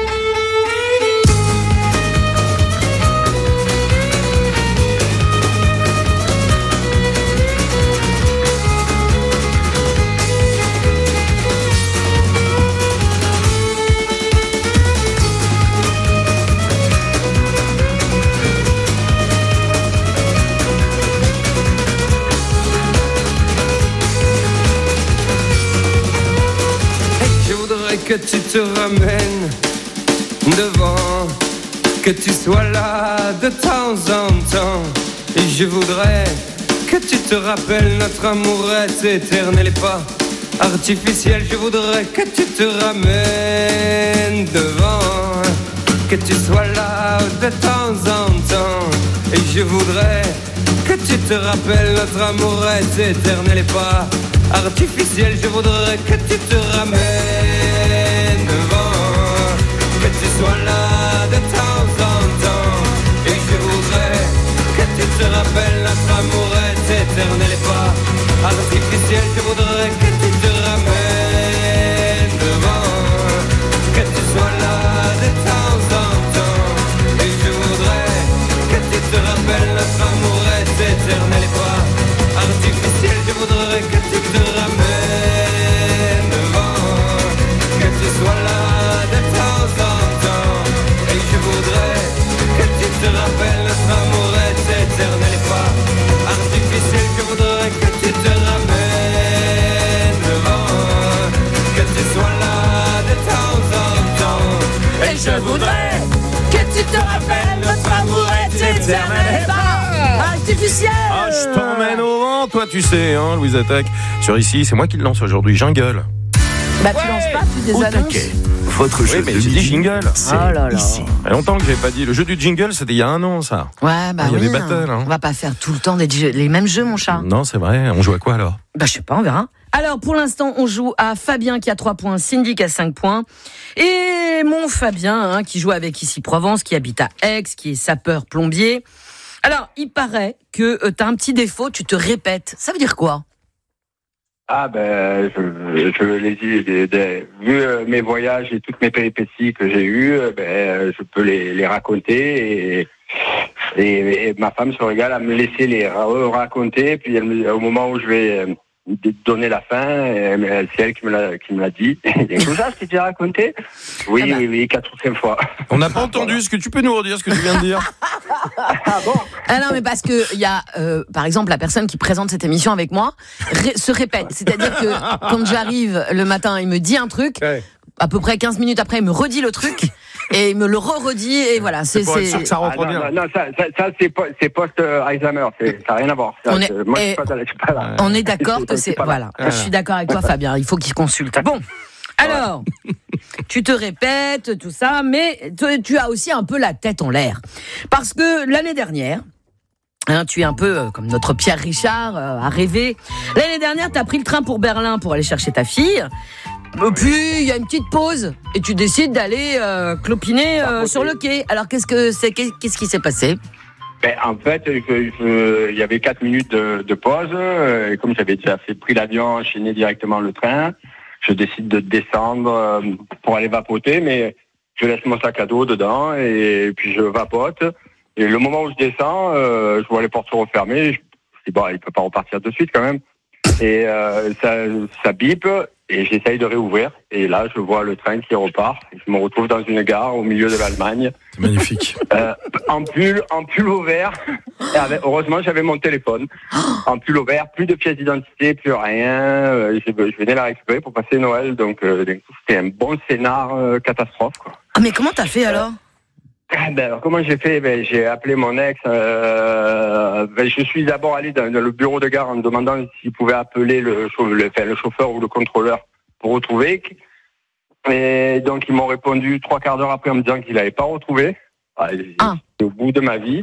Que tu te ramènes devant, que tu sois là de temps en temps. Et je voudrais que tu te rappelles, notre amour est éternel et pas artificiel. Je voudrais que tu te ramènes devant, que tu sois là de temps en temps. Et je voudrais que tu te rappelles, notre amour est éternel et pas artificiel. Je voudrais que tu te ramènes devant, que tu sois là de temps en temps. Et je voudrais que tu te rappelles, notre amour est éternel et pas artificiel. Je voudrais que tu te ramènes devant, que tu sois là de temps en temps. Et je voudrais que tu te rappelles, notre amour est éternel et pas artificiel. Je voudrais que tu te ramènes devant, que tu sois là de temps en temps. Et je voudrais que tu te rappelles, notre amour est éternel et pas artificiel. Je voudrais que tu te ramènes devant, que tu sois là de temps en temps. Et je voudrais que tu te rappelles, notre amour est éternel et pas artificiel. Ah, je t'emmène au vent, toi tu sais, hein, Louise Attaque. Sur Ici, c'est moi qui le lance aujourd'hui, jingle. Bah tu lances pas, tu des annonces. Votre jeu mais de j'ai dit jingle. c'est Oh là là. ici. Il y a longtemps que j'ai pas dit. Le jeu du jingle, c'était il y a un an, ça. Ouais, bah Il y oui. avait battle, hein. On va pas faire tout le temps les mêmes jeux, mon chat. Non, c'est vrai. On joue à quoi alors? Bah je sais pas, on verra. Alors pour l'instant, on joue à Fabien qui a 3 points, Cindy qui a 5 points. Et mon Fabien, hein, qui joue avec Ici Provence, qui habite à Aix, qui est sapeur-plombier. Alors, il paraît que t'as un petit défaut, tu te répètes. Ça veut dire quoi? Ah ben, je l'ai dit, vu mes voyages et toutes mes péripéties que j'ai eues, ben, je peux les raconter et ma femme se régale à me laisser les raconter. Puis au moment où je vais donner la fin, c'est elle qui me l'a dit. Et tout ça, je t'ai déjà raconté? Oui, ah bah. Oui, 4 ou 5 fois. On n'a pas entendu. Est-ce que tu peux nous redire ce que tu viens de dire? Ah bon? Ah non, mais parce que il y a, par exemple, la personne qui présente cette émission avec moi se répète. C'est-à-dire que quand j'arrive le matin, il me dit un truc. Ouais. à peu près 15 minutes après, il me redit le truc et il me le redit et voilà. C'est pour être sûr que ça reproduit. Non, ça c'est post-Alzheimer, ça n'a rien à voir. On est d'accord que c'est... Voilà, je suis d'accord avec toi, Fabien, il faut qu'il consulte. Bon, alors, tu te répètes, tout ça, mais tu as aussi un peu la tête en l'air. Parce que l'année dernière... tu es un peu comme notre Pierre Richard, à rêver. L'année dernière, tu as pris le train pour Berlin pour aller chercher ta fille. Puis, il y a une petite pause et tu décides d'aller clopiner sur le quai. Alors, qu'est-ce qui s'est passé ? En fait, il y avait 4 minutes de pause. Et comme j'avais déjà pris l'avion, enchaîné directement le train, je décide de descendre pour aller vapoter. Mais je laisse mon sac à dos dedans et puis je vapote. Et le moment où je descends, je vois les portes se refermer. Je dis, bon, il peut pas repartir de suite quand même. Et ça bip et j'essaye de réouvrir. Et là, je vois le train qui repart. Je me retrouve dans une gare au milieu de l'Allemagne. C'est magnifique. En pull au vert. Heureusement, j'avais mon téléphone. En pull au vert, plus de pièces d'identité, plus rien. Je venais la récupérer pour passer Noël. Donc, c'était un bon scénar catastrophe, quoi. Ah, mais comment t'as fait alors ? Alors, comment j'ai fait ? J'ai appelé mon ex. Je suis d'abord allé dans le bureau de gare en me demandant s'il pouvait appeler le chauffeur ou le contrôleur pour retrouver. Et donc, ils m'ont répondu 3 quarts d'heure après en me disant qu'ils n'avaient pas retrouvé. C'était au bout de ma vie.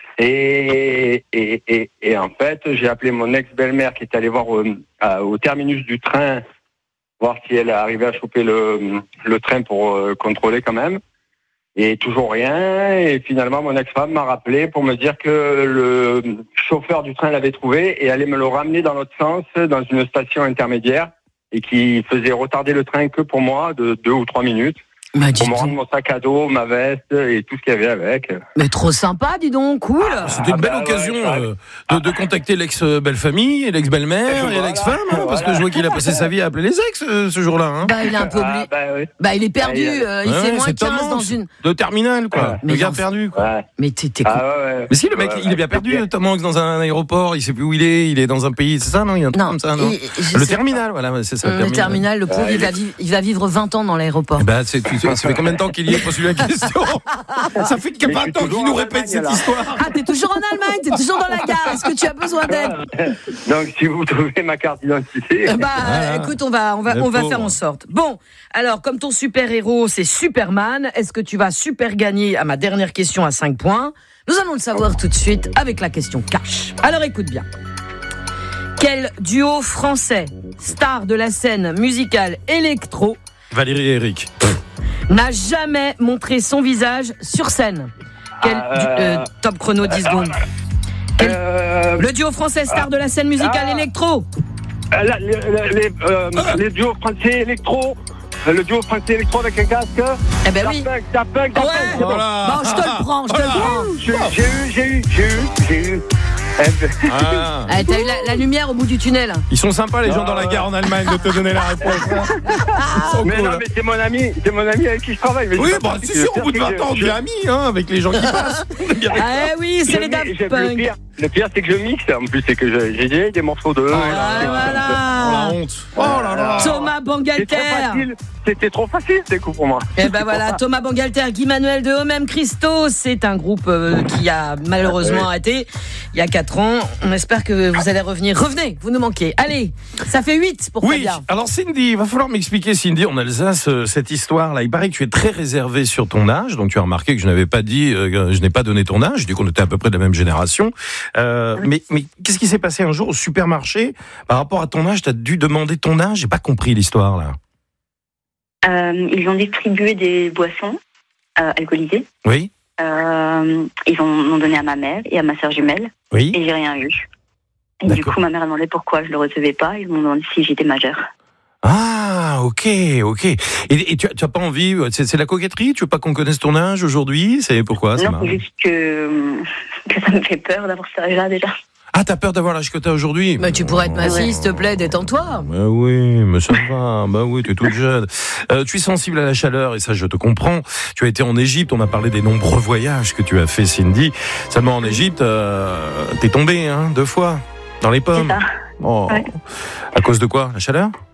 Et en fait, j'ai appelé mon ex-belle-mère qui est allée voir au terminus du train, voir si elle arrivait à choper le train pour contrôler quand même. Et toujours rien. Et finalement, mon ex-femme m'a rappelé pour me dire que le chauffeur du train l'avait trouvé et allait me le ramener dans l'autre sens, dans une station intermédiaire, et qui faisait retarder le train que pour moi de 2 ou 3 minutes. Pour me rendre mon sac à dos, ma veste et tout ce qu'il y avait avec. Mais trop sympa, dis donc, cool. C'était une belle occasion de contacter l'ex-belle-famille, et l'ex-belle-mère et l'ex-femme, parce que je vois qu'il a passé sa vie à appeler les ex ce jour-là. Hein. Il est un peu oublié. Il est perdu, il fait moins 15 dans une... De terminal, quoi. Le gars perdu, quoi. Mais t'es cool. Mais si, le mec, il est bien perdu, Tom Hanks, dans un aéroport, il sait plus où il est dans un pays, c'est ça, non ? Il y a un truc comme ça, non ? Le terminal, voilà, c'est ça. Le terminal, le pauvre, il va vivre 20 ans dans l'aéroport. Ça fait combien de temps qu'il y est, postulé la question ? Ça fait 20 ans qu'il nous répète cette histoire. Ah, t'es toujours en Allemagne, t'es toujours dans la gare. Est-ce que tu as besoin d'aide ? Donc, si vous trouvez ma carte d'identité... Écoute, on va faire en sorte. Bon, alors, comme ton super-héros, c'est Superman, est-ce que tu vas super gagner à ma dernière question à 5 points ? Nous allons le savoir tout de suite avec la question cash. Alors, écoute bien. Quel duo français, star de la scène musicale électro... Valérie et Eric. N'a jamais montré son visage sur scène. Top chrono 10 secondes. Le duo français star de la scène musicale électro. Les duos français électro. Le duo français électro avec un casque. Eh ben oui. Daft Punk. Voilà. Bon, je te le prends. J'ai eu. T'as eu la lumière au bout du tunnel. Ils sont sympas les gens dans la gare en Allemagne de te donner la réponse. Mais non, mais c'est mon ami avec qui je travaille. Oui, c'est sûr, au bout de 20 ans, on est amis avec les gens qui passent. Oui, c'est les Daft Punk. Le pire, c'est que je mixe. En plus, c'est que j'ai des morceaux de... Voilà. La honte. Oh là là. Thomas Bangalter. C'était trop facile, ces coups pour moi. Et ben voilà, Thomas Bangalter, Guy Manuel de Homem Christo, c'est un groupe qui a malheureusement arrêté il y a 4 ans. On espère que vous allez revenir. Revenez, vous nous manquez. Allez, ça fait 8 pour Fabien. Oui, alors Cindy, il va falloir m'expliquer, Cindy, en Alsace, cette histoire-là. Il paraît que tu es très réservée sur ton âge, donc tu as remarqué que je n'avais pas dit, je n'ai pas donné ton âge, j'ai dit qu'on était à peu près de la même génération. Mais qu'est-ce qui s'est passé un jour au supermarché par rapport à ton âge? Tu as dû demander ton âge? J'ai pas compris l'histoire là. Ils ont distribué des boissons alcoolisées. Oui. Ils m'ont donné à ma mère et à ma sœur jumelle. Oui. Et j'ai rien eu. Et du coup, ma mère a demandé pourquoi je le recevais pas. Ils m'ont demandé si j'étais majeure. Ah, ok. Et tu as pas envie, c'est la coquetterie? Tu veux pas qu'on connaisse ton âge aujourd'hui? C'est pourquoi? Non, c'est juste que ça me fait peur d'avoir cet âge-là déjà. Ah, t'as peur d'avoir l'âge que t'as aujourd'hui? Mais tu pourrais être ma fille, s'il te plaît, détends-toi. Bah oui, mais ça va. Bah oui, t'es toute jeune. Tu es sensible à la chaleur, et ça, je te comprends. Tu as été en Égypte, on a parlé des nombreux voyages que tu as fait, Cindy. Seulement en Égypte, t'es tombée, 2 fois, dans les pommes. C'est ça. Oh. Ouais. À cause de quoi? La chaleur?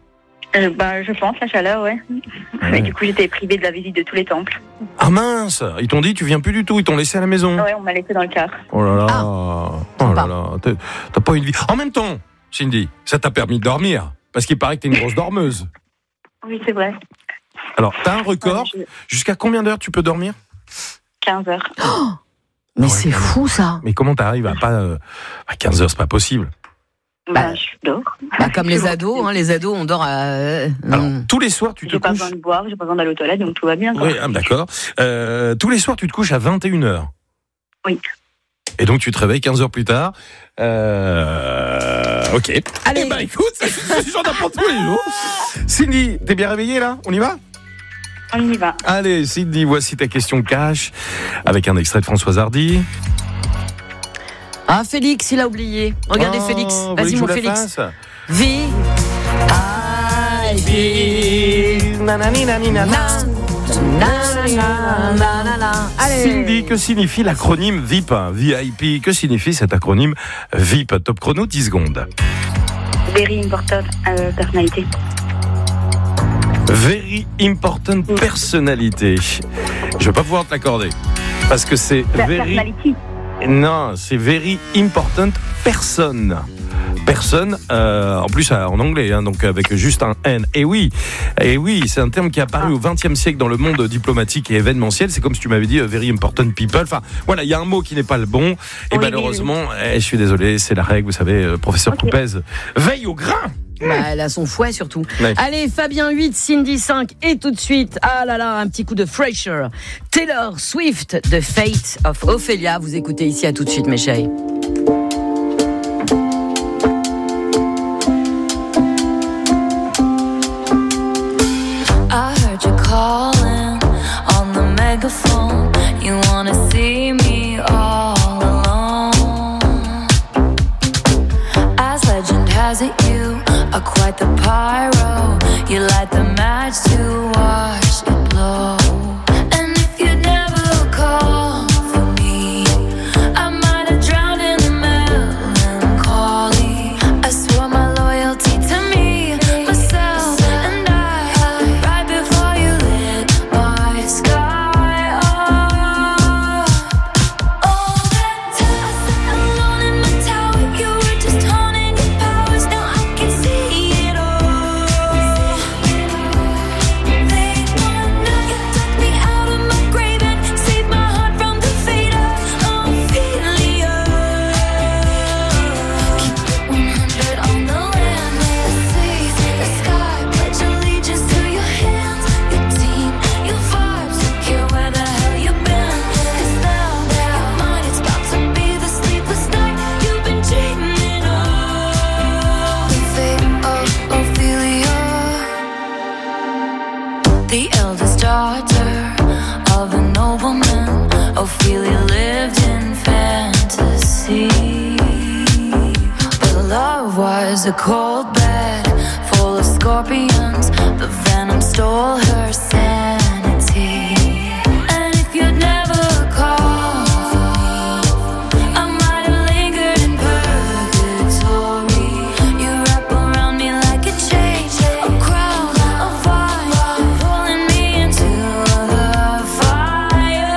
Je pense, la chaleur, ouais. Mais du coup, j'étais privée de la visite de tous les temples. Ah mince, ils t'ont dit tu viens plus du tout, ils t'ont laissé à la maison. Ouais, on m'a laissé dans le car. Oh là là, oh là là, t'as pas une vie. En même temps, Cindy, ça t'a permis de dormir, parce qu'il paraît que t'es une grosse dormeuse. Oui, c'est vrai. Alors, t'as un record. Jusqu'à combien d'heures tu peux dormir ? 15 heures. Oh, mais c'est fou ça. Mais comment t'arrives à pas à 15 heures, c'est pas possible. Je dors. Comme les ados, les ados, on dort à... Alors, tous les soirs, tu te couches... J'ai pas besoin de boire, j'ai pas besoin d'aller aux toilettes, donc tout va bien. Quoi. Oui, d'accord. Tous les soirs, tu te couches à 21h. Oui. Et donc, tu te réveilles 15 heures plus tard. Ok. Allez. Écoute, c'est genre d'apprendre tous les jours. Cindy, t'es bien réveillée, là ? On y va ? On y va. Allez, Cindy, voici ta question cash, avec un extrait de Françoise Hardy. Ah, Félix, il a oublié. Regardez Félix. Vas-y, mon Félix. V-I-P. Cindy, que signifie l'acronyme VIP ? VIP, que signifie cet acronyme VIP ? Top chrono, 10 secondes. Very important personality. Very important personality. Je vais pas pouvoir te l'accorder. Parce que c'est Personality. Non, c'est very important person. Personne, en plus en anglais, donc avec juste un N. Et oui, c'est un terme qui est apparu au XXe siècle dans le monde diplomatique et événementiel. C'est comme si tu m'avais dit very important people. Enfin, voilà, il y a un mot qui n'est pas le bon. Et malheureusement, je suis désolé, c'est la règle, vous savez, professeur Coupez veille au grain. Elle a son fouet surtout. Ouais. Allez, Fabien 8, Cindy 5 et tout de suite, un petit coup de Frasier. Taylor Swift, The Fate of Ophelia. Vous écoutez ici, à tout de suite mes chéris. I heard you calling on the megaphone. You wanna see me all alone. As legend has it, you are quite the pyro. You light the match to watch it blow. And if you never call for me, I might have drowned in the melancholy. I swore my loyalty to me, myself, and I, right before you lit my sky up. All that time I sat alone in my tower, you were just honing your powers. Now I can see it all. Late one night, you took me out of my grave and saved my heart from the fate of Ophelia. Keep it 100 on the land, the seas, the sky. Pledge allegiance to your hands, your team, your vibes. Don't care where the hell you've been. 'Cause now your mind is about to be the sleepless night you've been dreaming of. The fate of Ophelia, the eldest daughter of a nobleman. Ophelia lived in fantasy, but love was a cold bed full of scorpions. The venom stole her sanity. And if you'd never call for me, I might have lingered in purgatory. You wrap around me like a chain, a crown of fire, pulling me into the fire.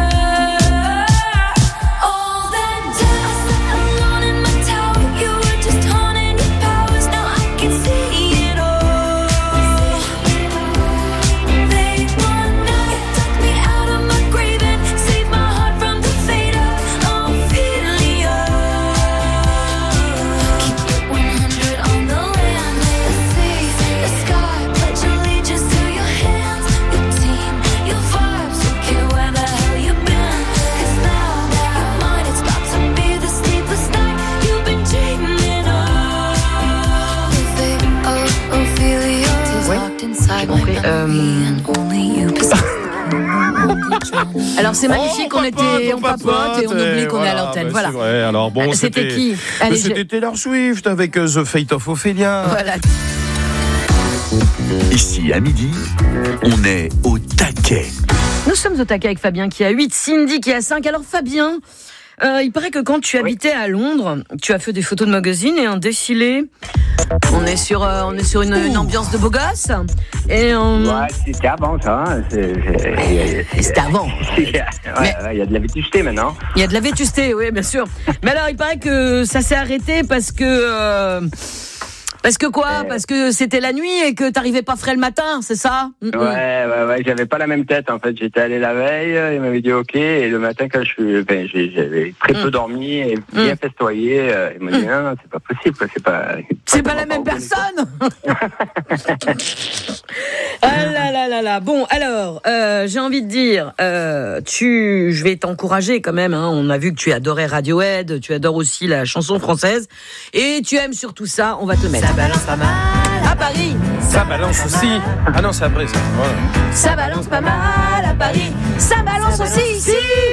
All that time I sat alone in my tower, you were just honing your powers. Now I can see it all. Late one night, you took me out of my grave and saved my heart from the fate of Ophelia. Keep it 100 on the land, the seas, the sky. Pledge allegiance to your hands, your team, your vibes. Don't care where the hell you've been. 'Cause now your mind is about to be the sleepless night you've been dreaming of. The fate of Ophelia is locked inside my memory and only you possess. Alors c'est magnifique, on papote et on oublie qu'on est à l'antenne. Voilà. C'est vrai. Alors bon, C'était qui ? Allez, c'était Taylor Swift avec The Fate of Ophelia. Voilà. Ici, à midi, on est au taquet. Nous sommes au taquet avec Fabien qui a 8, Cindy qui a 5. Alors Fabien, il paraît que quand tu habitais à Londres, tu as fait des photos de magazine et un défilé On est sur une ambiance de beau gosse. Et Ouais, c'était avant ça. Hein. C'était avant. Il y a de la vétusté maintenant. Il y a de la vétusté, oui, bien sûr. Mais alors, il paraît que ça s'est arrêté parce que... Parce que quoi ? Parce que c'était la nuit et que t'arrivais pas frais le matin, c'est ça ? Ouais, j'avais pas la même tête en fait. J'étais allé la veille, il m'avait dit ok, et le matin quand j'avais très peu dormi et bien festoyé, il m'a dit non, c'est pas possible, quoi. C'est pas la même personne. Ah là. Bon, alors, j'ai envie de dire, je vais t'encourager quand même. Hein. On a vu que tu adorais Radiohead, tu adores aussi la chanson française, et tu aimes surtout ça. On va te le mettre. Ça balance pas mal à Paris. Ça balance aussi. Ah non, c'est après ça. Voilà. Ça balance pas mal à Paris. Ça balance aussi.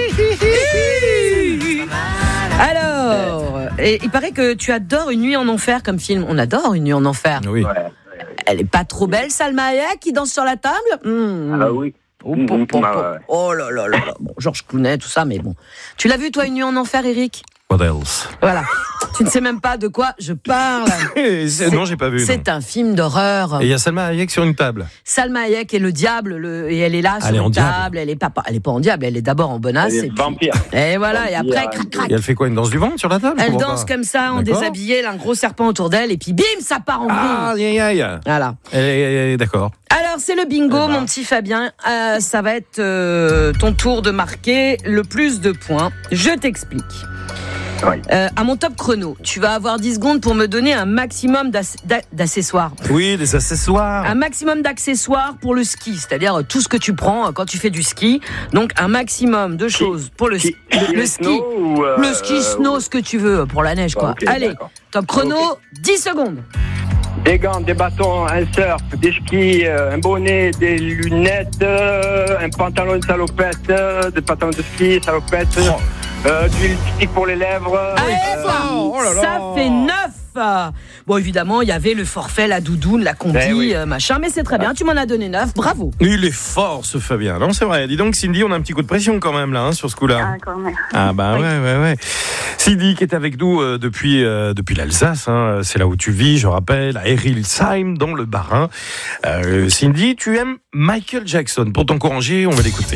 Alors, et il paraît que tu adores Une nuit en enfer comme film. On adore Une nuit en enfer. Oui. Elle est pas trop belle, Salma Hayek, qui danse sur la table. Ah oui. Oh là là. Bon, Georges Clooney, tout ça, mais bon. Tu l'as vu, toi, Une nuit en enfer, Eric ? What else ? Voilà. Tu ne sais même pas de quoi je parle. Non, j'ai pas vu. C'est un film d'horreur. Et il y a Salma Hayek sur une table. Salma Hayek est le diable, et elle est là sur une table. Elle est pas en diable, elle est d'abord en bonasse. Elle est vampire. Et voilà, et après, crac. Et elle fait quoi, une danse du ventre sur la table ? Elle danse comme ça, en déshabillé, elle a un gros serpent autour d'elle, et puis bim, ça part en vrille. Aïe. Voilà. D'accord. Alors, c'est le bingo, mon petit Fabien. Ça va être ton tour de marquer le plus de points. Je t'explique. Oui. À mon top chrono, tu vas avoir 10 secondes pour me donner un maximum d'accessoires. Oui, des accessoires. Un maximum d'accessoires pour le ski, c'est-à-dire tout ce que tu prends quand tu fais du ski. Donc un maximum de choses pour le ski. Le ski, snow, ce que tu veux, pour la neige, quoi. Okay, allez, d'accord. top chrono, 10 secondes. Des gants, des bâtons, un surf, des skis, un bonnet, des lunettes, un pantalon de salopette, des pantalons de ski, salopette, du lipstick pour les lèvres. Ça fait 9. Bon, évidemment, il y avait le forfait, la doudoune, la combi, machin, mais c'est très bien, tu m'en as donné 9, bravo. Il est fort, ce Fabien. Non, c'est vrai. Dis donc, Cindy, on a un petit coup de pression quand même, là, sur ce coup-là. Quand même. Ah, bah ouais. Cindy, qui est avec nous depuis l'Alsace, hein, c'est là où tu vis, je rappelle, à Erilsheim, dans le Bas-Rhin. Cindy, tu aimes Michael Jackson. Pour t'encourager, on va l'écouter.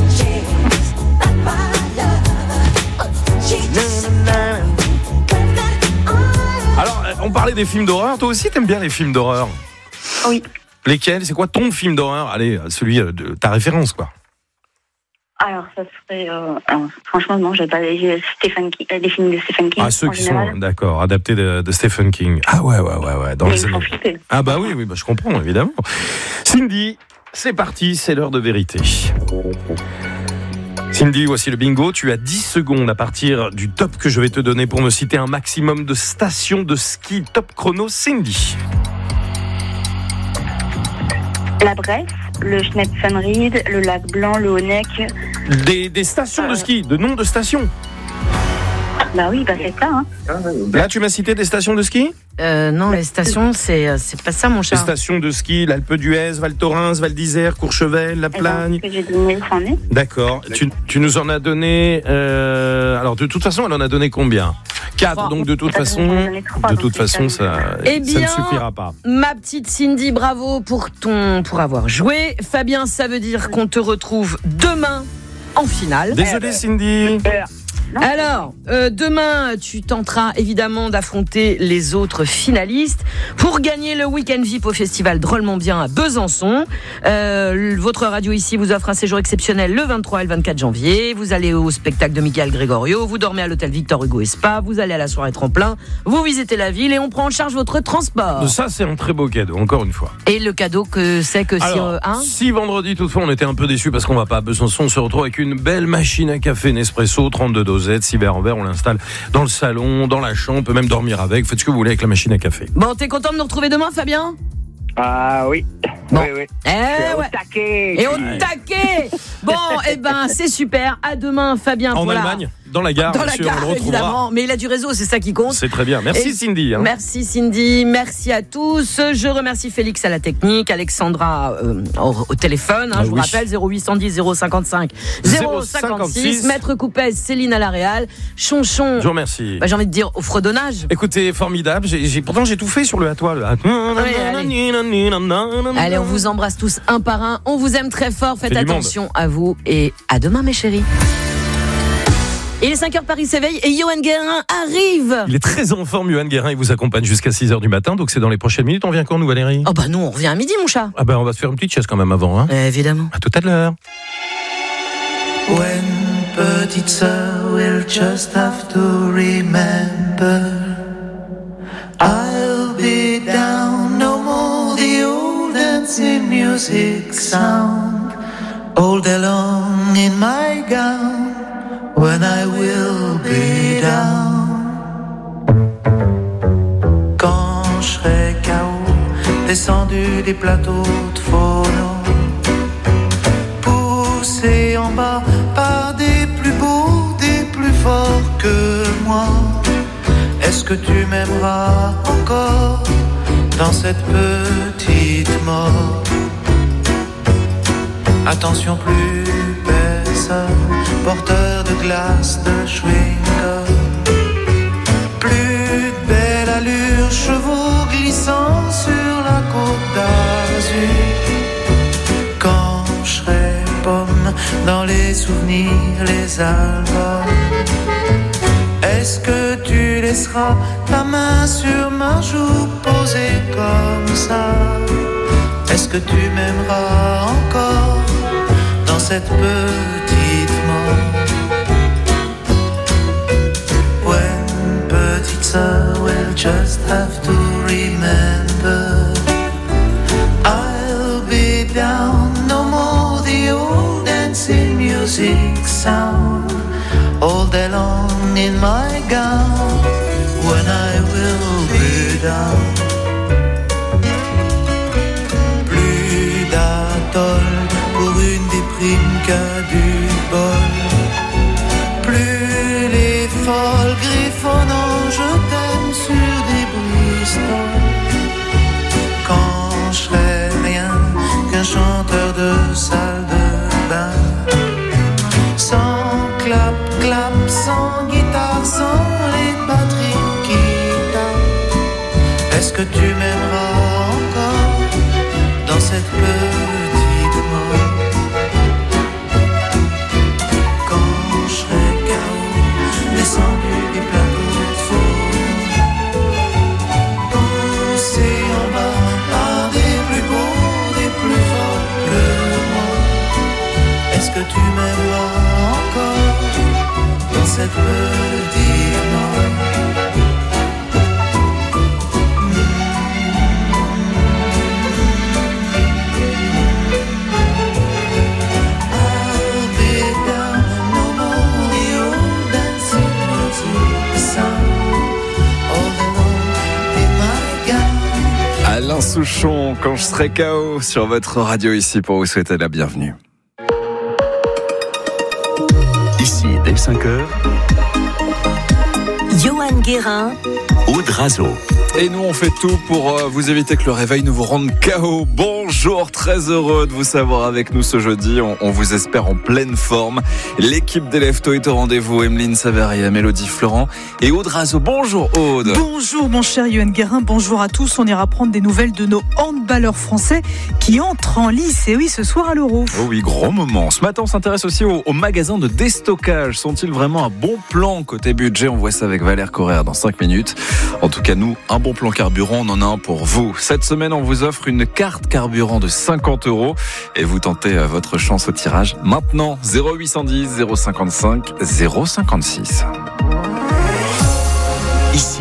Alors, on parlait des films d'horreur. Toi aussi, t'aimes bien les films d'horreur ? Oui. Lesquels ? C'est quoi ton film d'horreur ? Allez, celui de ta référence, quoi. Alors, ça serait... franchement, non, j'ai pas les films de Stephen King. Ah, ceux qui sont, d'accord, adaptés de Stephen King. Ah ouais. Dans les années... Ah bah oui, je comprends, évidemment. Cindy, c'est parti, c'est l'heure de vérité. Cindy, voici le bingo. Tu as 10 secondes à partir du top que je vais te donner pour me citer un maximum de stations de ski. Top chrono, Cindy. La Bresse, le Schnepfenried, le Lac Blanc, le Honeck. Des stations de ski, de noms de stations. Bah oui, c'est ça. Hein. Là, tu m'as cité des stations de ski ? Non, les stations, c'est pas ça, mon cher. Les stations de ski, l'Alpe d'Huez, Val Thorens, Val d'Isère, Courchevel, La Plagne. Que j'ai donné, c'en est. D'accord. Tu nous en as donné. Alors, de toute façon, elle en a donné combien ? 4. Donc, de toute façon, ça ne suffira pas. Ma petite Cindy, bravo pour avoir joué. Fabien, ça veut dire qu'on te retrouve demain en finale. Désolé, Cindy. Super. Alors, demain, tu tenteras évidemment d'affronter les autres finalistes pour gagner le week-end VIP au festival Drôlement Bien à Besançon. Votre radio ici vous offre un séjour exceptionnel le 23 et le 24 janvier. Vous allez au spectacle de Michael Gregorio, vous dormez à l'hôtel Victor Hugo et Spa, vous allez à la soirée tremplin, vous visitez la ville et on prend en charge votre transport. Ça, c'est un très beau cadeau, encore une fois. Et le cadeau que c'est que si vendredi, toutefois, on était un peu déçus parce qu'on va pas à Besançon, on se retrouve avec une belle machine à café Nespresso, 32 dosettes, 6 verres en verre, on l'installe dans le salon, dans la chambre, on peut même dormir avec, faites ce que vous voulez avec la machine à café. Bon, t'es content de nous retrouver demain, Fabien ? Ah oui. Bon. Oui. Et au taquet. Bon, c'est super. À demain, Fabien. En Allemagne ? Dans la gare, Dans la monsieur, gare, on le retrouvera. évidemment. Mais il a du réseau, c'est ça qui compte. C'est très bien. Merci Et- Cindy. Merci Cindy, merci à tous. Je remercie Félix à la technique, Alexandra au téléphone. Je vous rappelle 0810 055 056. Maître Coupez, Céline à la Réal, Chonchon. Je vous remercie. J'ai envie de dire au fredonnage. Écoutez, formidable. Pourtant j'ai tout fait sur le à toi. Allez, on vous embrasse tous un par un. On vous aime très fort. Faites Fait du attention à vous et à demain, mes chéris. Il est 5h, Paris s'éveille et Johan Guérin arrive. Il est très en forme, Johan Guérin. Il vous accompagne jusqu'à 6h du matin. Donc c'est dans les prochaines minutes. On vient quand, nous, Valérie? Oh bah nous, on revient à midi, mon chat. Ah ben on va se faire une petite chaise quand même avant. Évidemment. À tout à l'heure. When petite sœur will just have to remember, I'll be down, no more the old dancing music sound, all day long in my gown, when I will be down. Quand je serai KO, descendu des plateaux de phono, poussé en bas par des plus beaux, des plus forts que moi. Est-ce que tu m'aimeras encore dans cette petite mort? Attention, plus personne, porteur de glace, de chewing-gum, plus de belle allure, chevaux glissant sur la côte d'Azur. Quand je serai pomme dans les souvenirs, les albums, est-ce que tu laisseras ta main sur ma joue posée comme ça? Est-ce que tu m'aimeras encore dans cette petite mort? When petite sœur will just have to remember, I'll be down, no more the old dancing music sound, all day long in my gown, when I will be down. Plus d'atoll pour une déprime qu'à du bol, plus les folles griffonnant je t'aime sur des Bristol. Quand je serai rien qu'un chanteur de salle de bain, sans clap, clap, sans guitare, sans les batteries qui tapent. Est-ce que tu m'aimeras encore dans cette petite mort? Quand je serai KO, descendu des plateaux de faux, poussé en bas par des plus beaux, des plus forts que moi. Est-ce que tu m'aimeras encore dans cette petite mort? Alain Souchon, quand je serai KO sur votre radio ici pour vous souhaiter la bienvenue. Ici, dès 5h, Johan Guérin, Aude Razo. Et nous, on fait tout pour vous éviter que le réveil ne vous rende KO. Bonjour, très heureux de vous savoir avec nous ce jeudi. On vous espère en pleine forme. L'équipe des Leftos est au rendez-vous. Emeline Savary, Mélodie Florent et Aude Razo. Bonjour Aude. Bonjour mon cher Johan Guérin, bonjour à tous. On ira prendre des nouvelles de nos handballeurs français qui entrent en lice. Et oui, ce soir à l'Euro. Oh oui, grand moment. Ce matin, on s'intéresse aussi aux magasins de déstockage. Sont-ils vraiment un bon plan côté budget? On voit ça avec Valère Correa dans 5 minutes. En tout cas, nous, un bon plan carburant, on en a un pour vous. Cette semaine, on vous offre une carte carburant de 50 € et vous tentez votre chance au tirage maintenant. 0810 055 056. Ici,